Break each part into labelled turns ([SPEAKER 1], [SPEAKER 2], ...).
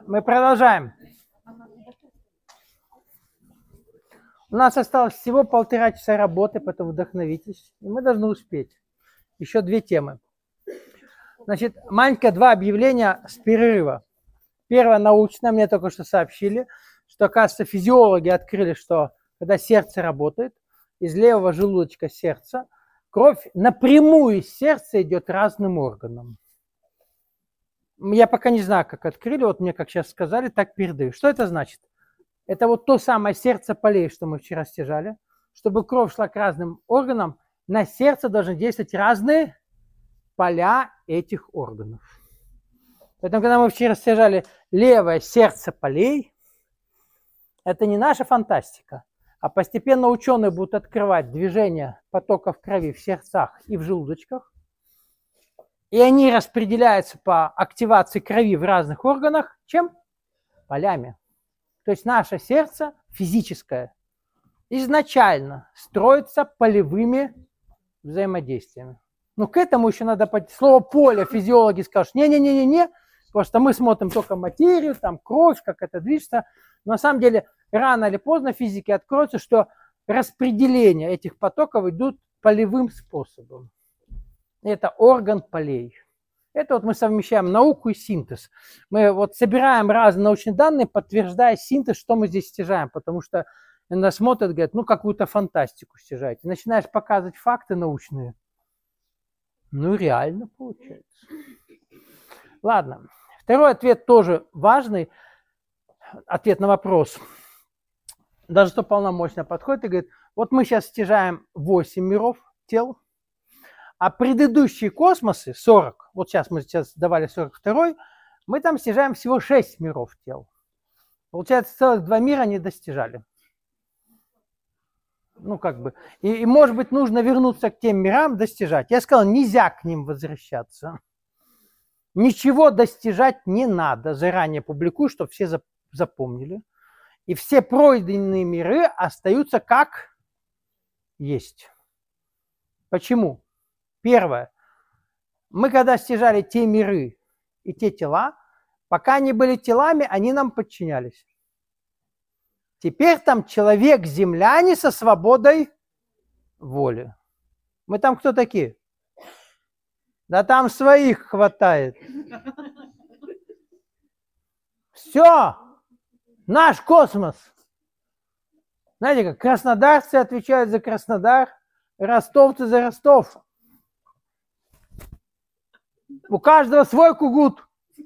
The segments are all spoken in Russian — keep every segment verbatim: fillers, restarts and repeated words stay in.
[SPEAKER 1] Мы продолжаем. У нас осталось всего полтора часа работы, поэтому вдохновитесь. И мы должны успеть. Еще две темы. Значит, маленькое два объявления с перерыва. Первое научное. Мне только что сообщили, что, оказывается, физиологи открыли, что когда сердце работает, из левого желудочка сердца кровь напрямую из сердца идет разным органам. Я пока не знаю, как открыли, вот мне, как сейчас сказали, так передаю. Что это значит? Это вот то самое сердце полей, что мы вчера стяжали. Чтобы кровь шла к разным органам, на сердце должны действовать разные поля этих органов. Поэтому, когда мы вчера стяжали левое сердце полей, это не наша фантастика, а постепенно ученые будут открывать движение потоков крови в сердцах и в желудочках, и они распределяются по активации крови в разных органах, чем? Полями. То есть наше сердце физическое изначально строится полевыми взаимодействиями. Но к этому еще надо пойти. Слово поле физиологи скажут, не-не-не-не-не, потому что мы смотрим только материю, там кровь, как это движется. Но на самом деле рано или поздно физики откроются, что распределение этих потоков идут полевым способом. Это орган полей. Это вот мы совмещаем науку и синтез. Мы вот собираем разные научные данные, подтверждая синтез, что мы здесь стяжаем, потому что нас смотрят, говорят, ну какую-то фантастику стяжаете. Начинаешь показывать факты научные. Ну реально получается. Ладно. Второй ответ тоже важный. Ответ на вопрос. Даже что полномочно подходит и говорит, вот мы сейчас стяжаем восемь миров тел, а предыдущие космосы, сорок, вот сейчас мы сейчас давали сорок два, мы там стяжаем всего шесть миров тел. Получается, целых два мира не достижали. Ну, как бы. И, и, может быть, нужно вернуться к тем мирам, достижать. Я сказал, нельзя к ним возвращаться. Ничего достижать не надо. Заранее публикую, чтобы все запомнили. И все пройденные миры остаются как есть. Почему? Первое. Мы когда стяжали те миры и те тела, пока они были телами, они нам подчинялись. Теперь там человек-земляне со свободой воли. Мы там кто такие? Да там своих хватает. Все. Наш космос. Знаете, как краснодарцы отвечают за Краснодар, ростовцы за Ростов. У каждого свой кугут.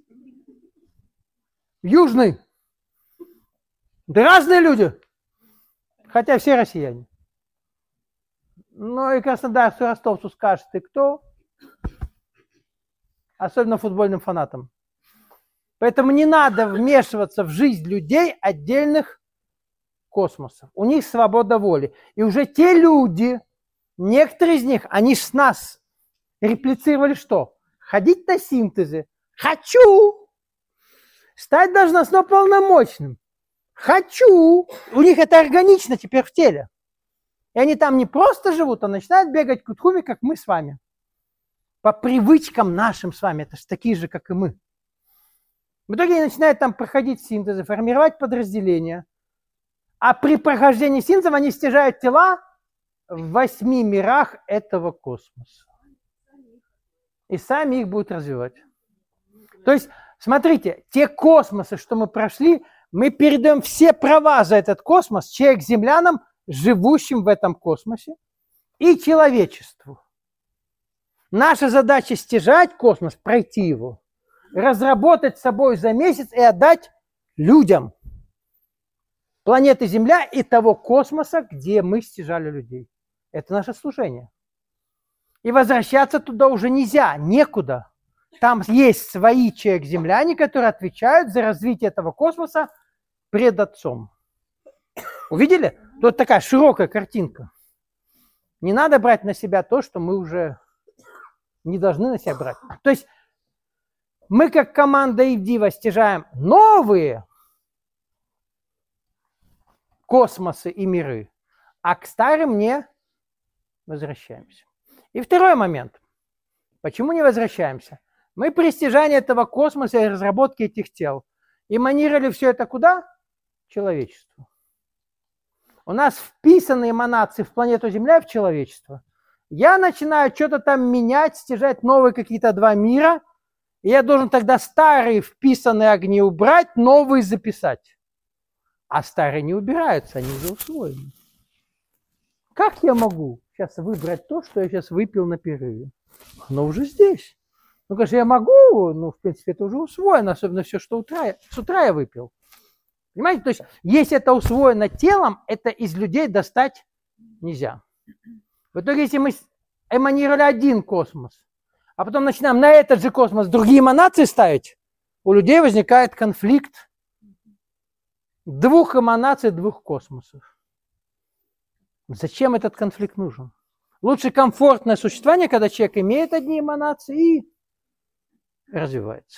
[SPEAKER 1] Южный. Да разные люди. Хотя все россияне. Ну и краснодарцу и ростовцу скажет, ты кто? Особенно футбольным фанатам. Поэтому не надо вмешиваться в жизнь людей отдельных космосов. У них свобода воли. И уже те люди, некоторые из них, они с нас реплицировали что? Ходить на синтезы. Хочу. Стать должностно полномочным. Хочу. У них это органично теперь в теле. И они там не просто живут, а начинают бегать кутхуми, как мы с вами. По привычкам нашим с вами. Это же такие же, как и мы. В итоге они начинают там проходить синтезы, формировать подразделения. А при прохождении синтезов они стяжают тела в восьми мирах этого космоса. И сами их будут развивать. То есть, смотрите, те космосы, что мы прошли, мы передаем все права за этот космос человек-землянам, живущим в этом космосе, и человечеству. Наша задача стяжать космос, пройти его, разработать с собой за месяц и отдать людям планеты Земля и того космоса, где мы стяжали людей. Это наше служение. И возвращаться туда уже нельзя, некуда. Там есть свои человек-земляне, которые отвечают за развитие этого космоса пред Отцом. Увидели? Тут такая широкая картинка. Не надо брать на себя то, что мы уже не должны на себя брать. То есть мы как команда Ивдива стяжаем новые космосы и миры, а к старым не возвращаемся. И второй момент. Почему не возвращаемся? Мы при стяжании этого космоса и разработке этих тел Эманировали все это куда? Человечеству. У нас вписаны эманации в планету Земля, в человечество. Я начинаю что-то там менять, стяжать новые какие-то два мира, и я должен тогда старые вписанные огни убрать, новые записать. А старые не убираются, они уже усвоены. Как я могу сейчас выбрать то, что я сейчас выпил на перерыве? Оно уже здесь. Ну, конечно, я могу, ну, в принципе, это уже усвоено, особенно все, что утра, с утра я выпил. Понимаете? То есть, если это усвоено телом, это из людей достать нельзя. В итоге, если мы эманировали один космос, а потом начинаем на этот же космос другие эманации ставить, у людей возникает конфликт двух эманаций, двух космосов. Зачем этот конфликт нужен? Лучше комфортное существование, когда человек имеет одни эманации и развивается.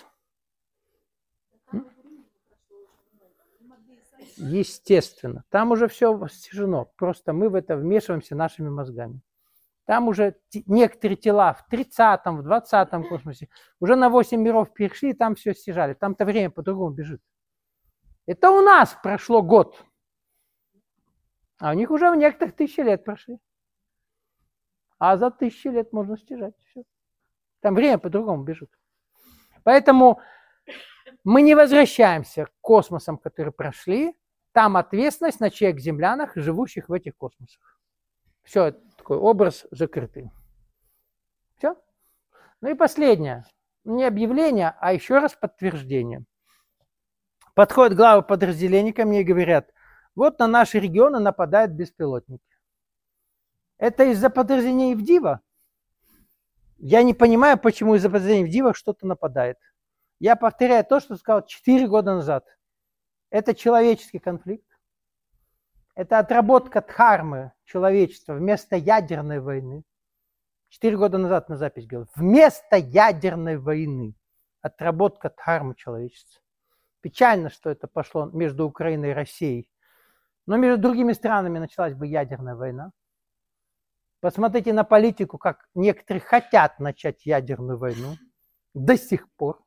[SPEAKER 1] Естественно. Там уже все стяжено. Просто мы в это вмешиваемся нашими мозгами. Там уже некоторые тела в тридцатом, в двадцатом космосе уже на восемь миров перешли, и там все стяжали. Там-то время по-другому бежит. Это у нас прошло год. А у них уже в некоторых тысячи лет прошли. А за тысячи лет можно стяжать. Все. Там время по-другому бежит. Поэтому мы не возвращаемся к космосам, которые прошли. Там ответственность на человек-землянах, живущих в этих космосах. Все, такой образ закрытый. Все. Ну и последнее. Не объявление, а еще раз подтверждение. Подходят главы подразделений ко мне и говорят, вот на наши регионы нападают беспилотники. Это из-за подразделений Ивдива? Я не понимаю, почему из-за подразделений Ивдива что-то нападает. Я повторяю то, что сказал четыре года назад. Это человеческий конфликт. Это отработка дхармы человечества вместо ядерной войны. Четыре года назад на запись говорил. Вместо ядерной войны. Отработка дхармы человечества. Печально, что это пошло между Украиной и Россией. Но между другими странами началась бы ядерная война. Посмотрите на политику, как некоторые хотят начать ядерную войну. До сих пор.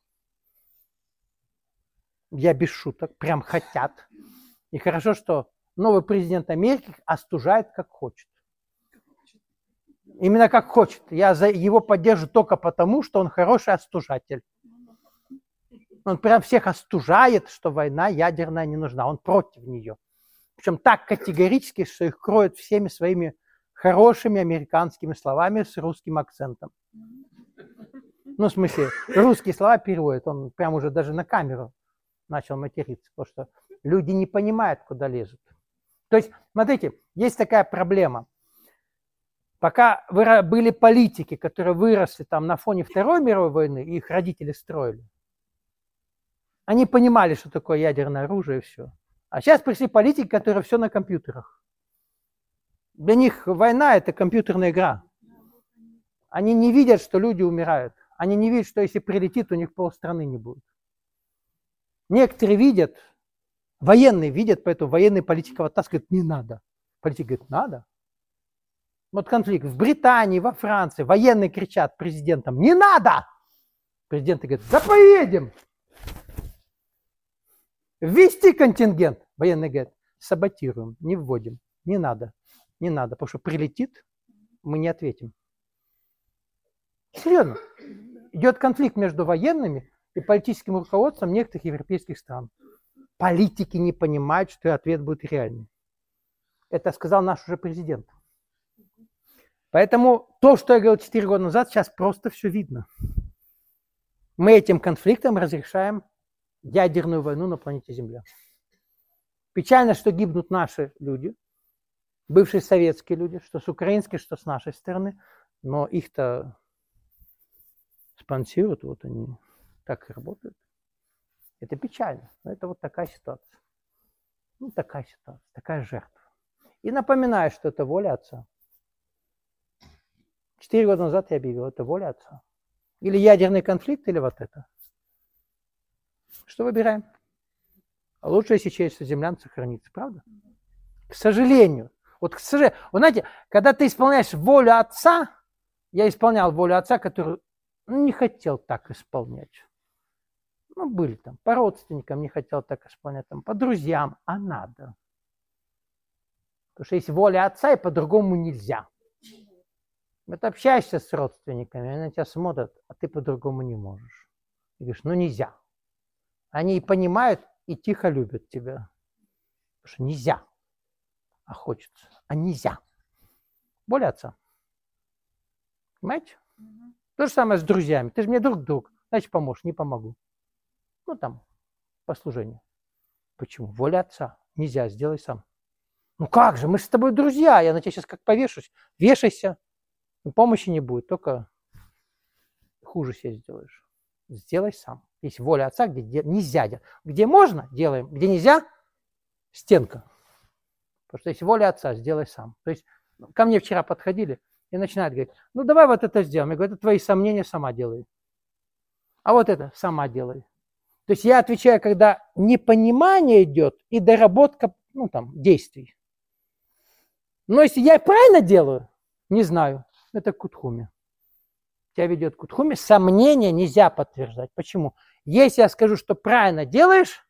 [SPEAKER 1] Я без шуток. Прям хотят. И хорошо, что новый президент Америки остужает как хочет. Именно как хочет. Я за его поддержу только потому, что он хороший остужатель. Он прям всех остужает, что война ядерная не нужна. Он против нее. Причем так категорически, что их кроет всеми своими хорошими американскими словами с русским акцентом. Ну, в смысле, русские слова переводит. Он прям уже даже на камеру начал материться, потому что люди не понимают, куда лезут. То есть, смотрите, есть такая проблема. Пока были политики, которые выросли там на фоне Второй мировой войны, и их родители строили, они понимали, что такое ядерное оружие и все. А сейчас пришли политики, которые все на компьютерах. Для них война – это компьютерная игра. Они не видят, что люди умирают. Они не видят, что если прилетит, у них полстраны не будет. Некоторые видят, военные видят, поэтому военные политики вытаскивают, не надо. Политик говорит, надо. Вот конфликт в Британии, во Франции. Военные кричат президентам, не надо. Президенты говорят, да поедем. Ввести контингент. Военные говорят, саботируем, не вводим. Не надо, не надо, потому что прилетит, мы не ответим. Серьезно. Идет конфликт между военными и политическим руководством некоторых европейских стран. Политики не понимают, что ответ будет реальный. Это сказал наш уже президент. Поэтому то, что я говорил четыре года назад, сейчас просто все видно. Мы этим конфликтом разрешаем ядерную войну на планете Земля. Печально, что гибнут наши люди, бывшие советские люди, что с украинской, что с нашей стороны, но их-то спонсируют, вот они так и работают. Это печально, но это вот такая ситуация. Ну, такая ситуация, такая жертва. И напоминаю, что это воля Отца. Четыре года назад я объявил, это воля Отца. Или ядерный конфликт, или вот это. Что выбираем? А лучше, если человечество землян сохранится, правда? К сожалению. Вот, к сожалению. Вы знаете, когда ты исполняешь волю Отца, я исполнял волю Отца, которую не хотел так исполнять. Ну, были там, по родственникам не хотел так исполнять, там, по друзьям, а надо. Потому что есть воля отца, и по-другому нельзя. Вот общаешься с родственниками, они на тебя смотрят, а ты по-другому не можешь. И говоришь, ну нельзя. Они и понимают, и тихо любят тебя. Потому что нельзя, а хочется, а нельзя. Воля отца. Понимаете? Mm-hmm. То же самое с друзьями. Ты же мне друг-друг, значит поможешь, не помогу. Ну там, по служению. Почему? Воля отца. Нельзя, сделай сам. Ну как же, мы же с тобой друзья, я на тебя сейчас как повешусь. Вешайся, помощи не будет, только хуже себе сделаешь. Сделай сам. Есть воля отца, где нельзя делать. Где можно, делаем. Где нельзя, стенка. Потому что есть воля отца, сделай сам. То есть ко мне вчера подходили и начинают говорить, ну давай вот это сделаем. Я говорю, это твои сомнения, сама делай. А вот это сама делай. То есть я отвечаю, когда непонимание идет и доработка, ну там, действий. Но если я правильно делаю, не знаю, это кутхуми. Тебя ведет кутхуми, сомнения нельзя подтверждать. Почему? Если я скажу, что правильно делаешь,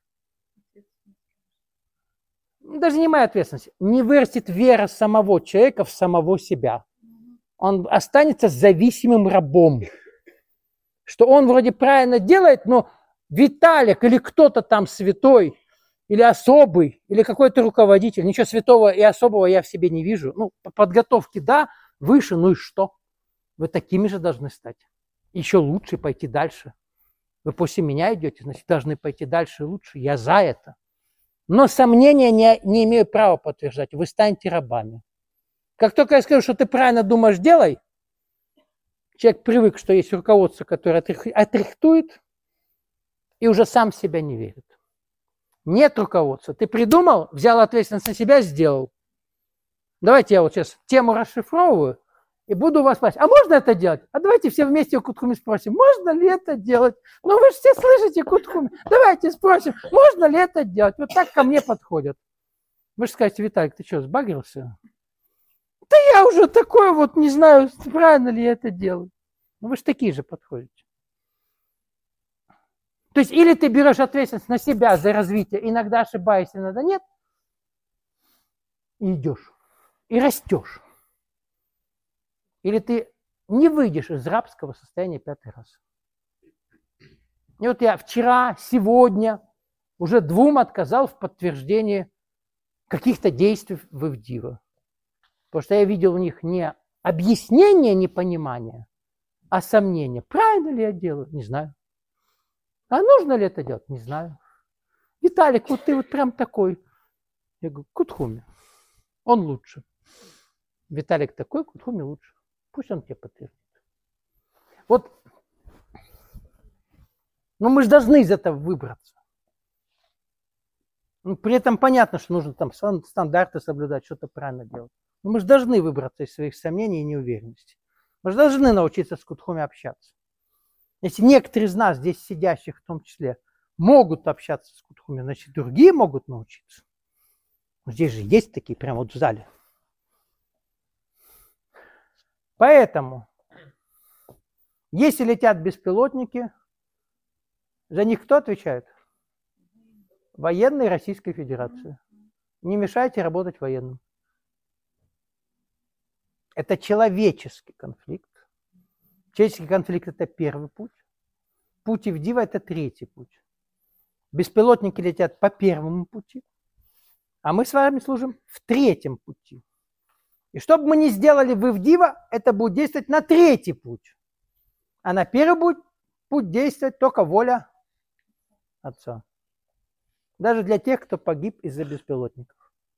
[SPEAKER 1] даже не моя ответственность, не вырастет вера самого человека в самого себя. Он останется зависимым рабом. Что он вроде правильно делает, но Виталик или кто-то там святой, или особый, или какой-то руководитель, ничего святого и особого я в себе не вижу. Ну, по подготовке, да, выше, ну и что? Вы такими же должны стать. Еще лучше пойти дальше. Вы после меня идете, значит, должны пойти дальше и лучше. Я за это. Но сомнения не, не имею права подтверждать. Вы станете рабами. Как только я скажу, что ты правильно думаешь, делай, человек привык, что есть руководство, которое отрихтует, и уже сам в себя не верит. Нет руководства. Ты придумал, взял ответственность на себя, сделал. Давайте я вот сейчас тему расшифровываю и буду вас спрашивать, а можно это делать? А давайте все вместе у Кутхуми спросим, можно ли это делать? Ну вы же все слышите Кутхуми. Давайте спросим, можно ли это делать? Вот так ко мне подходят. Вы же скажете, Виталик, ты что, сбагрился? Да я уже такой вот, не знаю, правильно ли я это делаю. Ну вы же такие же подходите. То есть или ты берешь ответственность на себя за развитие, иногда ошибаешься, иногда нет, и идешь, и растешь. Или ты не выйдешь из рабского состояния пятый раз. И вот я вчера, сегодня уже двум отказал в подтверждении каких-то действий в Ивдива. Потому что я видел у них не объяснение непонимания, а сомнение. Правильно ли я делаю? Не знаю. А нужно ли это делать? Не знаю. Виталик, вот ты вот прям такой. Я говорю, Кутхуми, он лучше. Виталик такой, Кутхуми лучше. Пусть он тебе подтвердит. Вот, но мы же должны из этого выбраться. Ну, при этом понятно, что нужно там стандарты соблюдать, что-то правильно делать. Но мы же должны выбраться из своих сомнений и неуверенности. Мы же должны научиться с Кутхуми общаться. Если некоторые из нас, здесь сидящих в том числе, могут общаться с Кутхуми, значит, другие могут научиться. Здесь же есть такие, прямо вот в зале. Поэтому, если летят беспилотники, за них кто отвечает? Военные Российской Федерации. Не мешайте работать военным. Это человеческий конфликт. Человеческий конфликт – это первый путь. Путь Ивдива – это третий путь. Беспилотники летят по первому пути, а мы с вами служим в третьем пути. И что бы мы ни сделали в Ивдива, это будет действовать на третий путь. А на первый путь, путь действует только воля Отца. Даже для тех, кто погиб из-за беспилотников.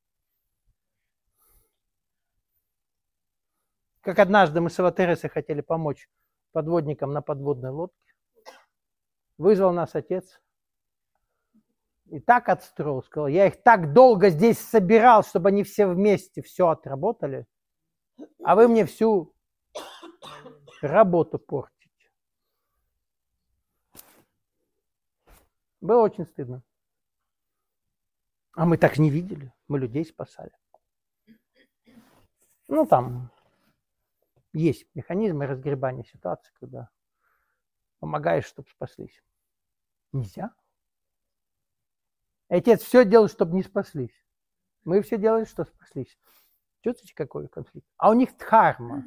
[SPEAKER 1] Как однажды мы с Аватересой хотели помочь подводникам на подводной лодке. Вызвал нас отец. И так отстроил, сказал, я их так долго здесь собирал, чтобы они все вместе все отработали, а вы мне всю работу портите. Было очень стыдно. А мы так не видели, мы людей спасали. Ну, там есть механизмы разгребания ситуации, когда помогаешь, чтобы спаслись. Нельзя. Отец все делал, чтобы не спаслись. Мы все делали, что спаслись. Чувствуете, какой конфликт? А у них дхарма.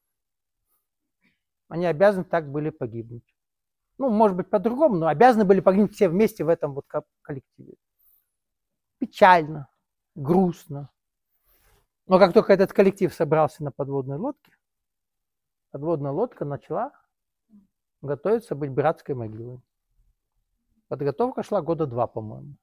[SPEAKER 1] Они обязаны так были погибнуть. Ну, может быть, по-другому, но обязаны были погибнуть все вместе в этом вот коллективе. Печально, грустно. Но как только этот коллектив собрался на подводной лодке, подводная лодка начала готовиться быть братской могилой. Подготовка шла года два, по-моему.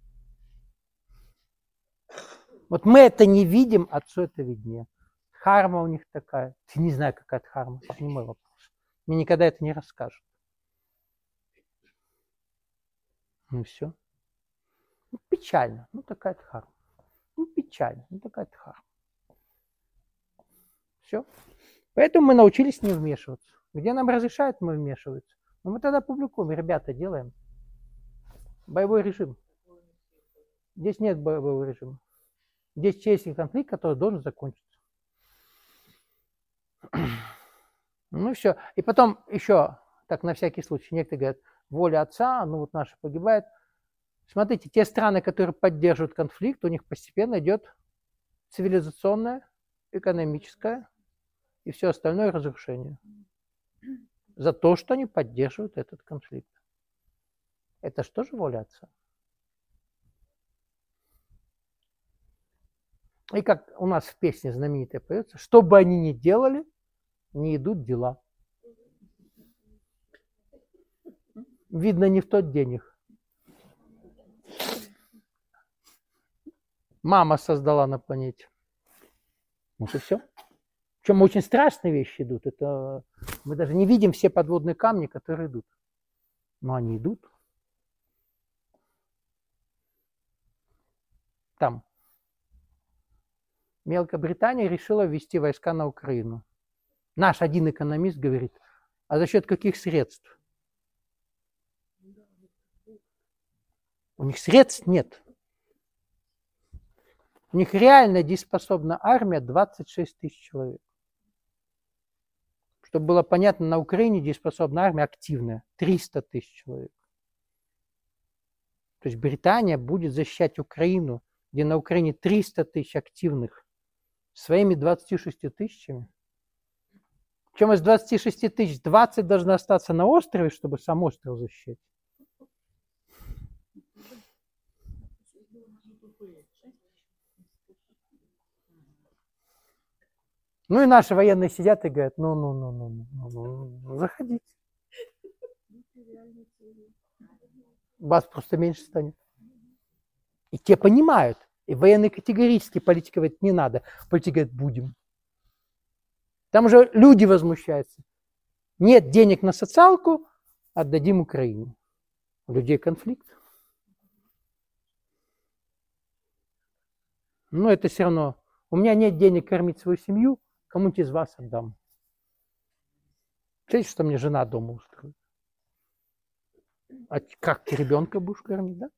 [SPEAKER 1] Вот мы это не видим, отцу это виднее. Дхарма у них такая. Я не знаю, какая дхарма, это не мой вопрос. Мне никогда это не расскажут. Ну все. Ну, печально. Ну такая дхарма. Ну печально. Ну такая дхарма. Все. Поэтому мы научились не вмешиваться. Где нам разрешают, мы вмешиваемся. Но мы тогда публикуем, ребята, делаем. Боевой режим. Здесь нет боевого режима. Здесь честный конфликт, который должен закончиться. Ну все. И потом еще, так на всякий случай, некоторые говорят, воля отца, ну вот наша погибает. Смотрите, те страны, которые поддерживают конфликт, у них постепенно идет цивилизационное, экономическое и все остальное разрушение. За то, что они поддерживают этот конфликт. Это что же воля отца? И как у нас в песне знаменитая поется, что бы они ни делали, не идут дела. Видно, не в тот день их. Мама создала на планете. Вот и все. Причем очень страшные вещи идут. Это мы даже не видим все подводные камни, которые идут. Но они идут. Там. Великобритания решила ввести войска на Украину. Наш один экономист говорит, а за счет каких средств? У них средств нет. У них реально дееспособна армия двадцать шесть тысяч человек. Чтобы было понятно, на Украине дееспособная армия активная триста тысяч человек. То есть Британия будет защищать Украину, где на Украине триста тысяч активных, своими двадцатью шестью тысячами. Причем из двадцати шести тысяч двадцать должны остаться на острове, чтобы сам остров защищать. Ну и наши военные сидят и говорят, ну, ну, ну, ну, ну, ну, ну заходите. Вас просто меньше станет. И те понимают. И военные категорически, политика говорит, не надо. Политика говорит, будем. Там уже люди возмущаются. Нет денег на социалку, отдадим Украине. У людей конфликт. Но это все равно. У меня нет денег кормить свою семью, кому-нибудь из вас отдам. Знаете, что мне жена дома устроит? А как ты ребенка будешь кормить, да?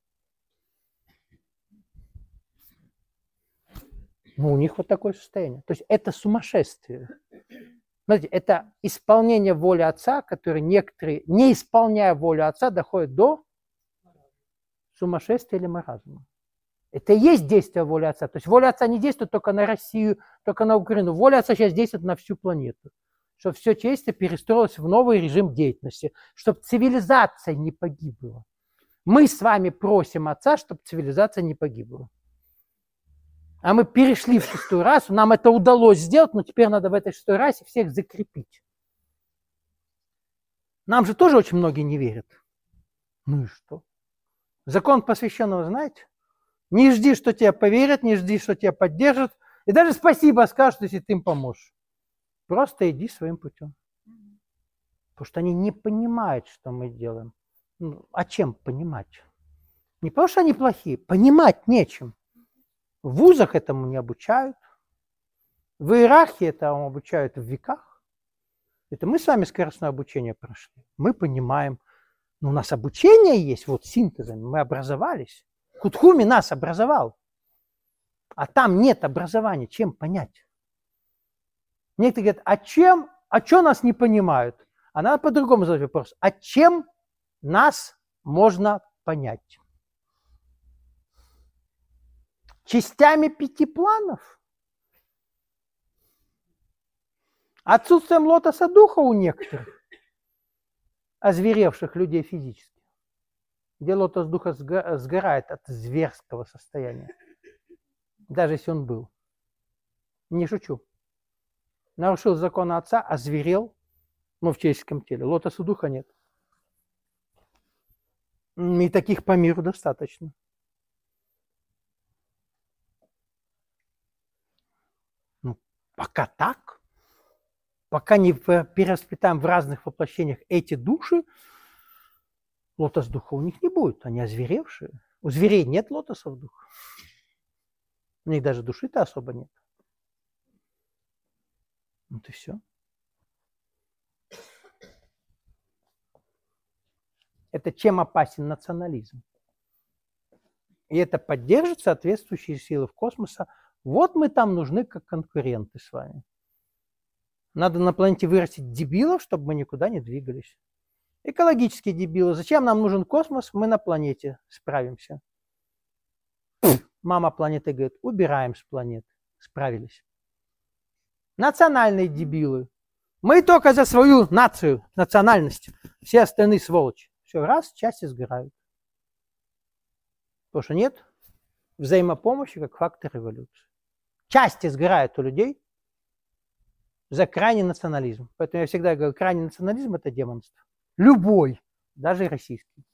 [SPEAKER 1] Ну, у них вот такое состояние. То есть это сумасшествие. Смотрите, это исполнение воли отца, которые некоторые, не исполняя волю отца, доходят до сумасшествия или маразма. Это и есть действие воли отца. То есть воля отца не действует только на Россию, только на Украину. Воля отца сейчас действует на всю планету. Чтобы все человечество перестроилось в новый режим деятельности. Чтобы цивилизация не погибла. Мы с вами просим отца, чтобы цивилизация не погибла. А мы перешли в шестую расу, нам это удалось сделать, но теперь надо в этой шестой расе всех закрепить. Нам же тоже очень многие не верят. Ну и что? Закон посвященного знаете? Не жди, что тебя поверят, не жди, что тебя поддержат. И даже спасибо скажут, если ты им поможешь. Просто иди своим путем. Потому что они не понимают, что мы делаем. Ну, а чем понимать? Не потому что они плохие, понимать нечем. В вузах этому не обучают. В иерархии этому обучают в веках. Это мы с вами скоростное обучение прошли. Мы понимаем. Но у нас обучение есть, вот синтезом. Мы образовались. Кутхуми нас образовал. А там нет образования. Чем понять? Некоторые говорят, а чем, а что нас не понимают? А надо по-другому задать вопрос. А чем нас можно понять. Частями пяти планов? Отсутствием лотоса духа у некоторых, озверевших людей физически, где лотос духа сгорает от зверского состояния, даже если он был. Не шучу. Нарушил закон отца, озверел, но в человеческом теле. Лотоса духа нет. И таких по миру достаточно. Ну, пока так, пока не перевоспитаем в разных воплощениях эти души, лотос духа у них не будет. Они озверевшие. У зверей нет лотосов духа. У них даже души-то особо нет. Вот и все. Это чем опасен национализм? И это поддержит соответствующие силы в космосе. Вот мы там нужны как конкуренты с вами. Надо на планете вырастить дебилов, чтобы мы никуда не двигались. Экологические дебилы. Зачем нам нужен космос? Мы на планете справимся. Мама планеты говорит, убираем с планеты. Справились. Национальные дебилы. Мы только за свою нацию, национальность. Все остальные сволочи. Все, раз, части сгорают. Потому что нет взаимопомощи как фактор эволюции. Части сгорают у людей за крайний национализм. Поэтому я всегда говорю, крайний национализм – это демонство. Любой, даже российский.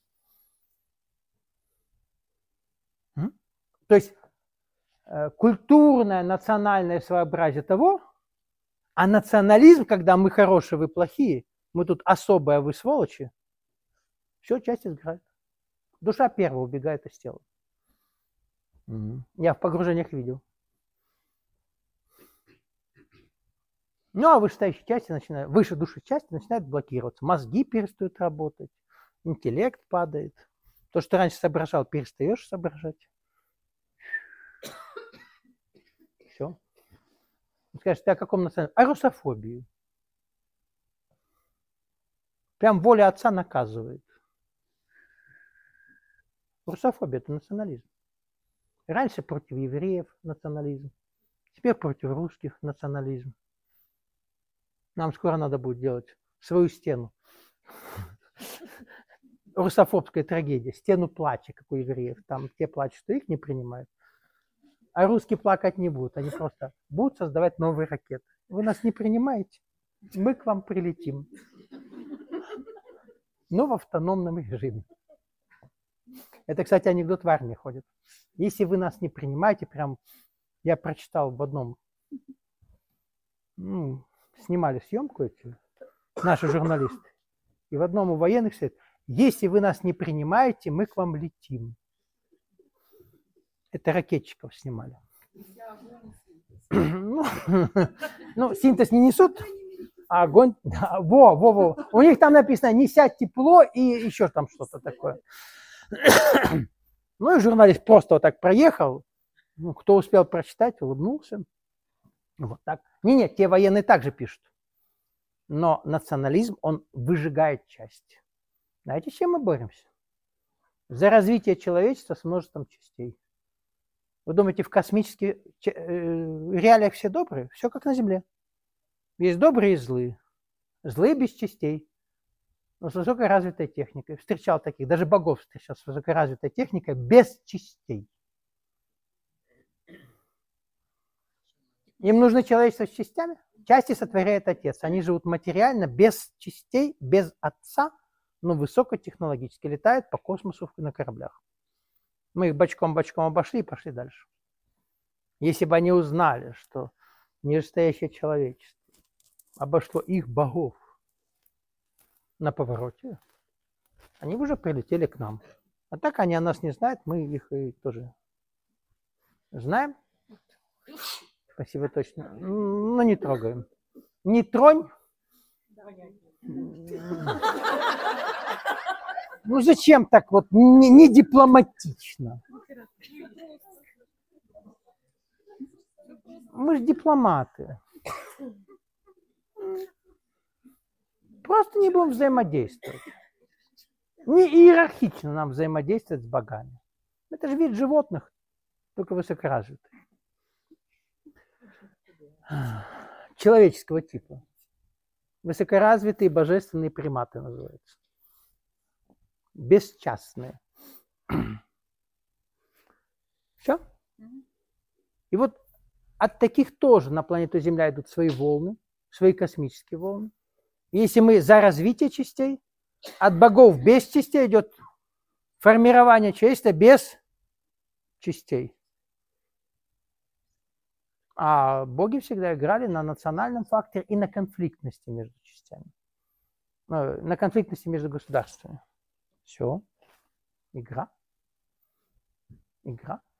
[SPEAKER 1] То есть э, культурное, национальное своеобразие того, а национализм, когда мы хорошие, вы плохие, мы тут особые, а вы сволочи, все, части сгорают. Душа первая убегает из тела. Mm-hmm. Я в погружениях видел. Ну, а вышестоящие части начинают, выше души части начинают блокироваться. Мозги перестают работать, интеллект падает. То, что раньше соображал, перестаешь соображать. Все. Скажешь, ты о каком национализме? О русофобии. Прям воля отца наказывает. Русофобия – это национализм. Раньше против евреев национализм, теперь против русских национализм. Нам скоро надо будет делать свою стену. Русофобская трагедия. Стену плача, как у евреев. Там те плачут, что их не принимают. А русские плакать не будут. Они просто будут создавать новые ракеты. Вы нас не принимаете, мы к вам прилетим. Но в автономном режиме. Это, кстати, анекдот в армии ходит. Если вы нас не принимаете, прям я прочитал в одном, ну, снимали съемку эти, наши журналисты, и в одном у военных сидит, если вы нас не принимаете, мы к вам летим. Это ракетчиков снимали. Ну, ну, синтез не несут, а огонь, да, во, во, во. У них там написано, несят тепло и еще там что-то такое. Ну и журналист просто вот так проехал, ну, кто успел прочитать, улыбнулся. Вот так. Не, нет, те военные также пишут. Но национализм, он выжигает часть. Знаете, с чем мы боремся? За развитие человечества с множеством частей. Вы думаете, в космических реалиях все добрые? Все как на Земле. Есть добрые и злые. Злые без частей. Но с высокоразвитой техникой. Встречал таких, даже богов встречал с высокоразвитой техникой без частей. Им нужно человечество с частями. Части сотворяет Отец. Они живут материально, без частей, без Отца, но высокотехнологически летают по космосу на кораблях. Мы их бочком-бочком обошли и пошли дальше. Если бы они узнали, что нижестоящее человечество обошло их богов на повороте, они бы уже прилетели к нам. А так они о нас не знают, мы их и тоже знаем. Спасибо, точно. Но не трогаем. Не тронь. Ну зачем так вот, не, не дипломатично? Мы же дипломаты. Просто не будем взаимодействовать. Не иерархично нам взаимодействовать с богами. Это же вид животных, только высокоразвитый. Человеческого типа. Высокоразвитые божественные приматы называются. Бесчастные. Все? И вот от таких тоже на планету Земля идут свои волны, свои космические волны. И если мы за развитие частей, от богов без частей идет формирование человечества без частей. А боги всегда играли на национальном факторе и на конфликтности между частями. На конфликтности между государствами. Все. Игра. Игра.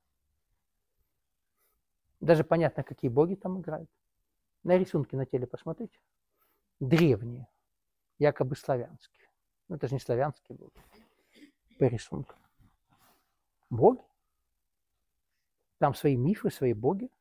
[SPEAKER 1] Даже понятно, какие боги там играют. На рисунки на теле посмотрите. Древние. Якобы славянские. Ну, это же не славянские боги. По рисункам. Боги. Там свои мифы, свои боги,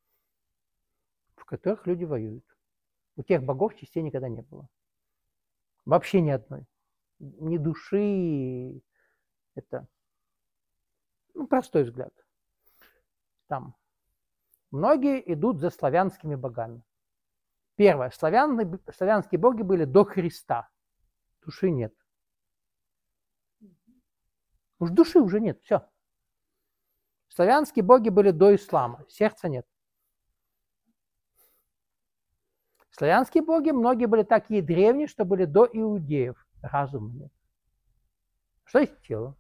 [SPEAKER 1] в которых люди воюют. У тех богов частей никогда не было. Вообще ни одной. Ни души. Это ну, простой взгляд. Там многие идут за славянскими богами. Первое. Славян, славянские боги были до Христа. Души нет. Уж души уже нет. Все. Славянские боги были до ислама. Сердца нет. Славянские боги, многие были такие древние, что были до иудеев. Разума нет. Что есть тело?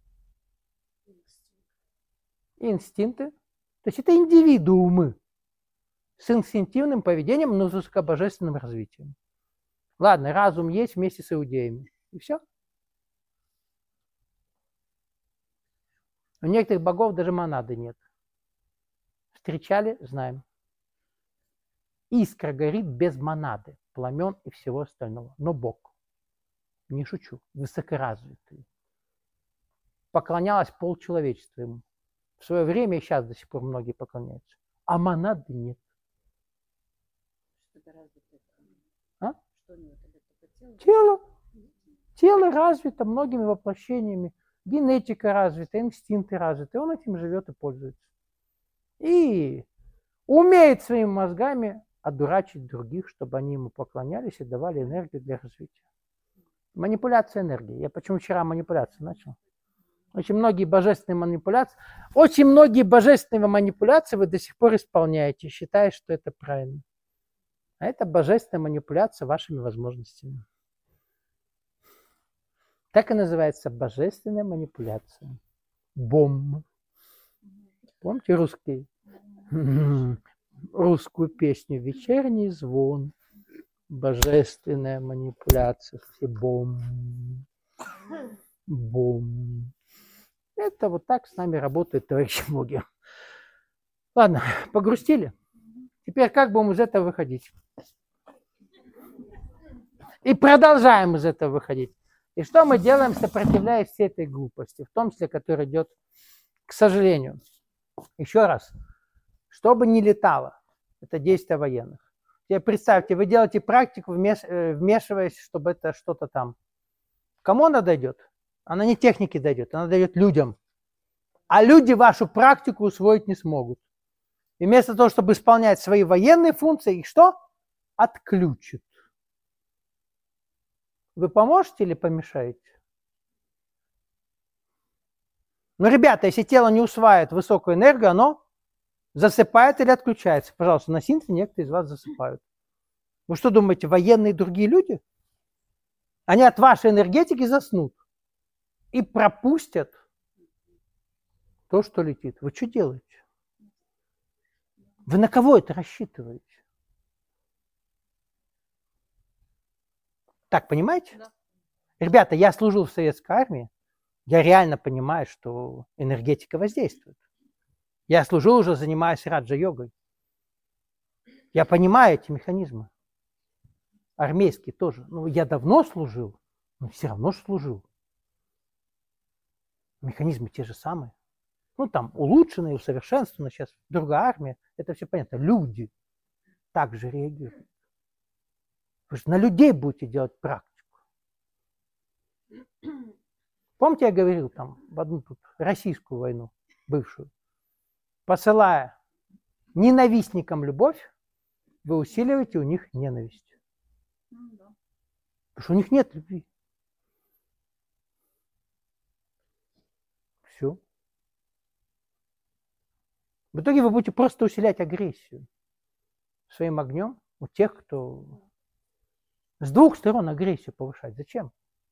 [SPEAKER 1] Инстинкты. То есть это индивидуумы с инстинктивным поведением, но с высокобожественным развитием. Ладно, разум есть вместе с иудеями. И все. У некоторых богов даже монады нет. Встречали? Знаем. Искра горит без монады, пламен и всего остального. Но Бог, не шучу, высокоразвитый. Поклонялось полчеловечества ему. В свое время и сейчас до сих пор многие поклоняются. А монады нет. А? Тело. Тело развито многими воплощениями. Генетика развита, инстинкты развиты. Он этим живет и пользуется. И умеет своими мозгами одурачить других, чтобы они ему поклонялись и давали энергию для развития. Манипуляция энергии. Я почему вчера манипуляцию начал? Очень многие божественные манипуляции, очень многие божественные манипуляции вы до сих пор исполняете, считая, что это правильно. А это божественная манипуляция вашими возможностями. Так и называется божественная манипуляция. Бом. Помните русский? Русскую песню «Вечерний звон». Божественная манипуляция. Бом. Бом. Это вот так с нами работают товарищи боги. Ладно, погрустили? Теперь как будем из этого выходить? И продолжаем из этого выходить. И что мы делаем, сопротивляясь всей этой глупости, в том числе, которая идет, к сожалению. Еще раз, чтобы не летало, это действие военных. Теперь представьте, вы делаете практику, вмешиваясь, чтобы это что-то там. Кому она дойдет? Она не технике дойдет, она дойдет людям. А люди вашу практику усвоить не смогут. И вместо того, чтобы исполнять свои военные функции, их что? Отключат. Вы поможете или помешаете? Ну, ребята, если тело не усваивает высокую энергию, оно засыпает или отключается. Пожалуйста, на синтезе некоторые из вас засыпают. Вы что думаете, военные другие люди? Они от вашей энергетики заснут и пропустят то, что летит. Вы что делаете? Вы на кого это рассчитываете? Так, понимаете? Да. Ребята, я служил в советской армии. Я реально понимаю, что энергетика воздействует. Я служил уже, занимаясь раджа-йогой. Я понимаю эти механизмы. Армейские тоже. Ну, я давно служил, но все равно служил. Механизмы те же самые. Ну, там улучшенные, усовершенствованные, сейчас другая армия. Это все понятно. Люди также реагируют. Вы же на людей будете делать практику. Помните, я говорил там в одну тут российскую войну, бывшую, посылая ненавистникам любовь, вы усиливаете у них ненависть. Mm-hmm. Потому что у них нет любви. Все. В итоге вы будете просто усилять агрессию своим огнем у тех, кто с двух сторон агрессию повышать. Зачем?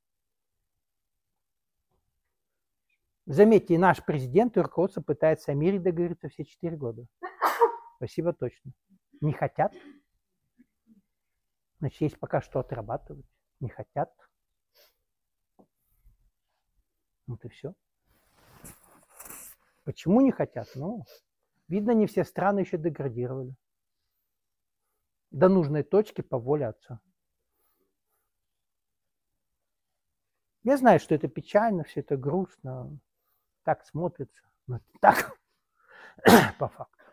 [SPEAKER 1] Заметьте, и наш президент и руководство пытается о мире договориться все четыре года. Спасибо, точно. Не хотят. Значит, есть пока что отрабатывать. Не хотят. Вот и все. Почему не хотят? Ну, видно, не все страны еще деградировали. До нужной точки по воле отца. Я знаю, что это печально, все это грустно, так смотрится, но так по факту.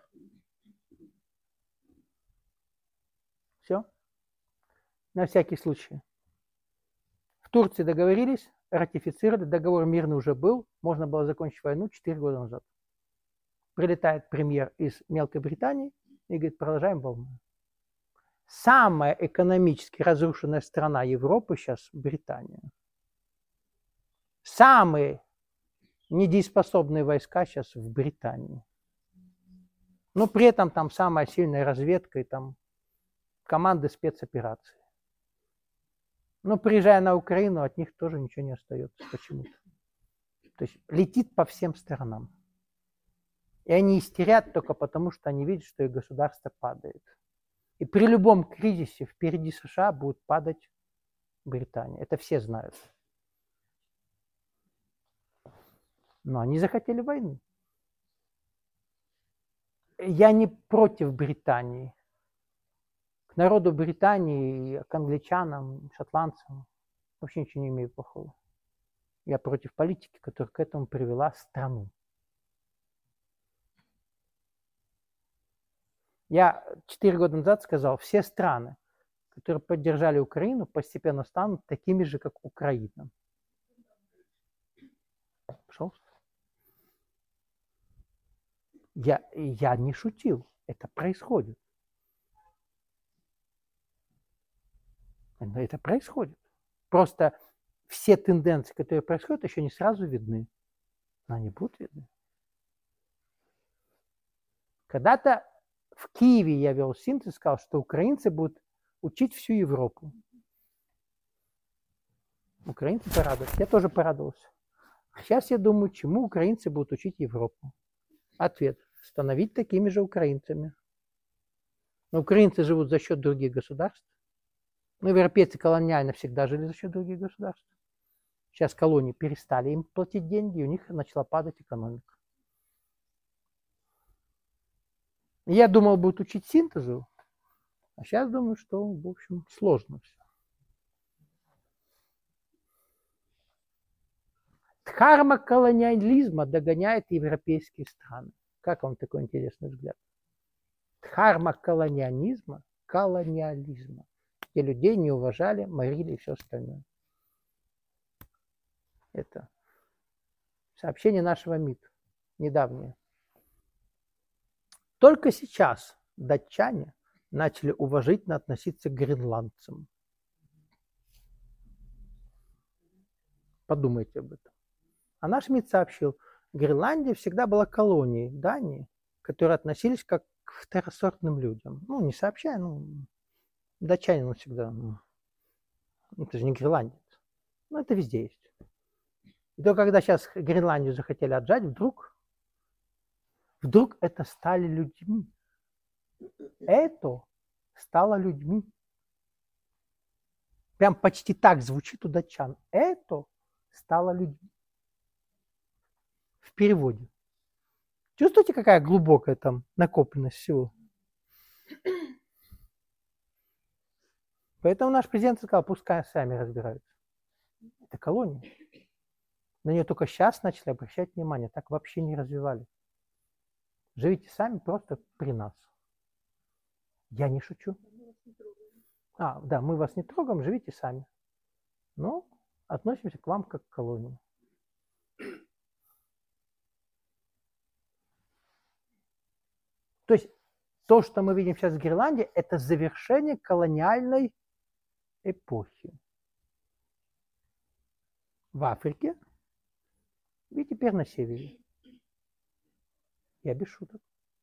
[SPEAKER 1] Все. На всякий случай. В Турции договорились, ратифицировали, договор мирный уже был, можно было закончить войну четыре года назад. Прилетает премьер из Мелкобритании и говорит, продолжаем волну. Самая экономически разрушенная страна Европы сейчас Британия. Самые недееспособные войска сейчас в Британии. Но при этом там самая сильная разведка и там команды спецопераций. Но приезжая на Украину, от них тоже ничего не остается почему-то. То есть летит по всем сторонам. И они истерят только потому, что они видят, что их государство падает. И при любом кризисе впереди США будет падать Британия. Это все знают. Но они захотели войны. Я не против Британии. К народу Британии, к англичанам, шотландцам вообще ничего не имею плохого. Я против политики, которая к этому привела страну. Я четыре года назад сказал, все страны, которые поддержали Украину, постепенно станут такими же, как Украина. Пожалуйста. Я, я не шутил. Это происходит. Это происходит. Просто все тенденции, которые происходят, еще не сразу видны. Но они будут видны. Когда-то в Киеве я вел синтез, сказал, что украинцы будут учить всю Европу. Украинцы порадовались. Я тоже порадовался. Сейчас я думаю, чему украинцы будут учить Европу. Ответ. Становить такими же украинцами. Но украинцы живут за счет других государств. Ну, европейцы колониально всегда жили за счет других государств. Сейчас колонии перестали им платить деньги, и у них начала падать экономика. Я думал, будут учить синтезу, а сейчас думаю, что, в общем, сложно все. Дхарма колониализма догоняет европейские страны. Как вам такой интересный взгляд? Дхарма колониализма, колониализма, где людей не уважали, морили и все остальное. Это сообщение нашего МИД, недавнее. Только сейчас датчане начали уважительно относиться к гренландцам. Подумайте об этом. А наш МИД сообщил, Гренландия всегда была колонией Дании, которые относились как к второсортным людям. Ну, не сообщая, ну, датчанин всегда, ну, это же не гренландец. Ну, это везде есть. И то, когда сейчас Гренландию захотели отжать, вдруг, вдруг это стали людьми. Это стало людьми. Прям почти так звучит у датчан. Это стало людьми. В переводе. Чувствуете, какая глубокая там накопленность всего? Поэтому наш президент сказал, пускай сами разбираются. Это колония. На нее только сейчас начали обращать внимание. Так вообще не развивали. Живите сами просто при нас. Я не шучу. А, да, мы вас не трогаем, живите сами. Но относимся к вам как к колонии. То есть то, что мы видим сейчас в Гренландии, это завершение колониальной эпохи. В Африке и теперь на севере. Я без шуток.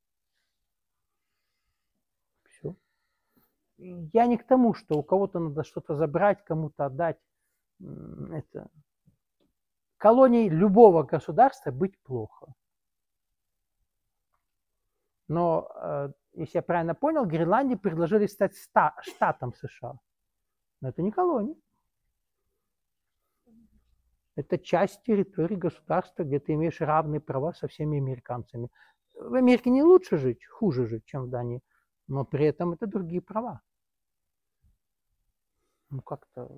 [SPEAKER 1] Все. Я не к тому, что у кого-то надо что-то забрать, кому-то отдать. Это... Колонией любого государства быть плохо. Но, э, если я правильно понял, Гренландии предложили стать ста- штатом США. Но это не колония. Это часть территории государства, где ты имеешь равные права со всеми американцами. В Америке не лучше жить, хуже жить, чем в Дании, но при этом это другие права. Ну, как-то...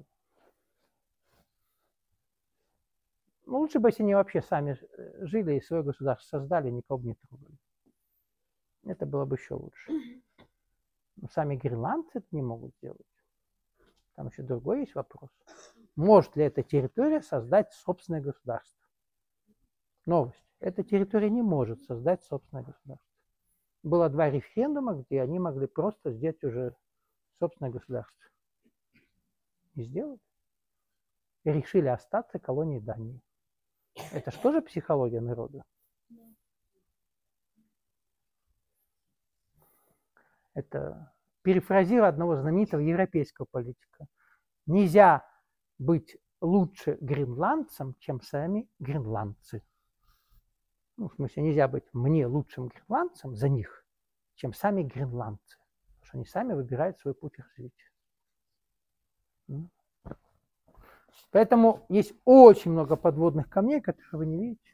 [SPEAKER 1] Ну, лучше бы, если они вообще сами жили и свое государство создали, никого бы не трогали. Это было бы еще лучше. Но сами гренландцы это не могут сделать. Там еще другой есть вопрос. Может ли эта территория создать собственное государство? Новость. Эта территория не может создать собственное государство. Было два референдума, где они могли просто сделать уже собственное государство. И сделали. И решили остаться колонией Дании. Это что же психология народа? Это перефразируя одного знаменитого европейского политика. Нельзя быть лучше гренландцем, чем сами гренландцы. Ну, в смысле, нельзя быть мне лучшим гренландцем за них, чем сами гренландцы. Потому что они сами выбирают свой путь развития. Поэтому есть очень много подводных камней, которые вы не видите,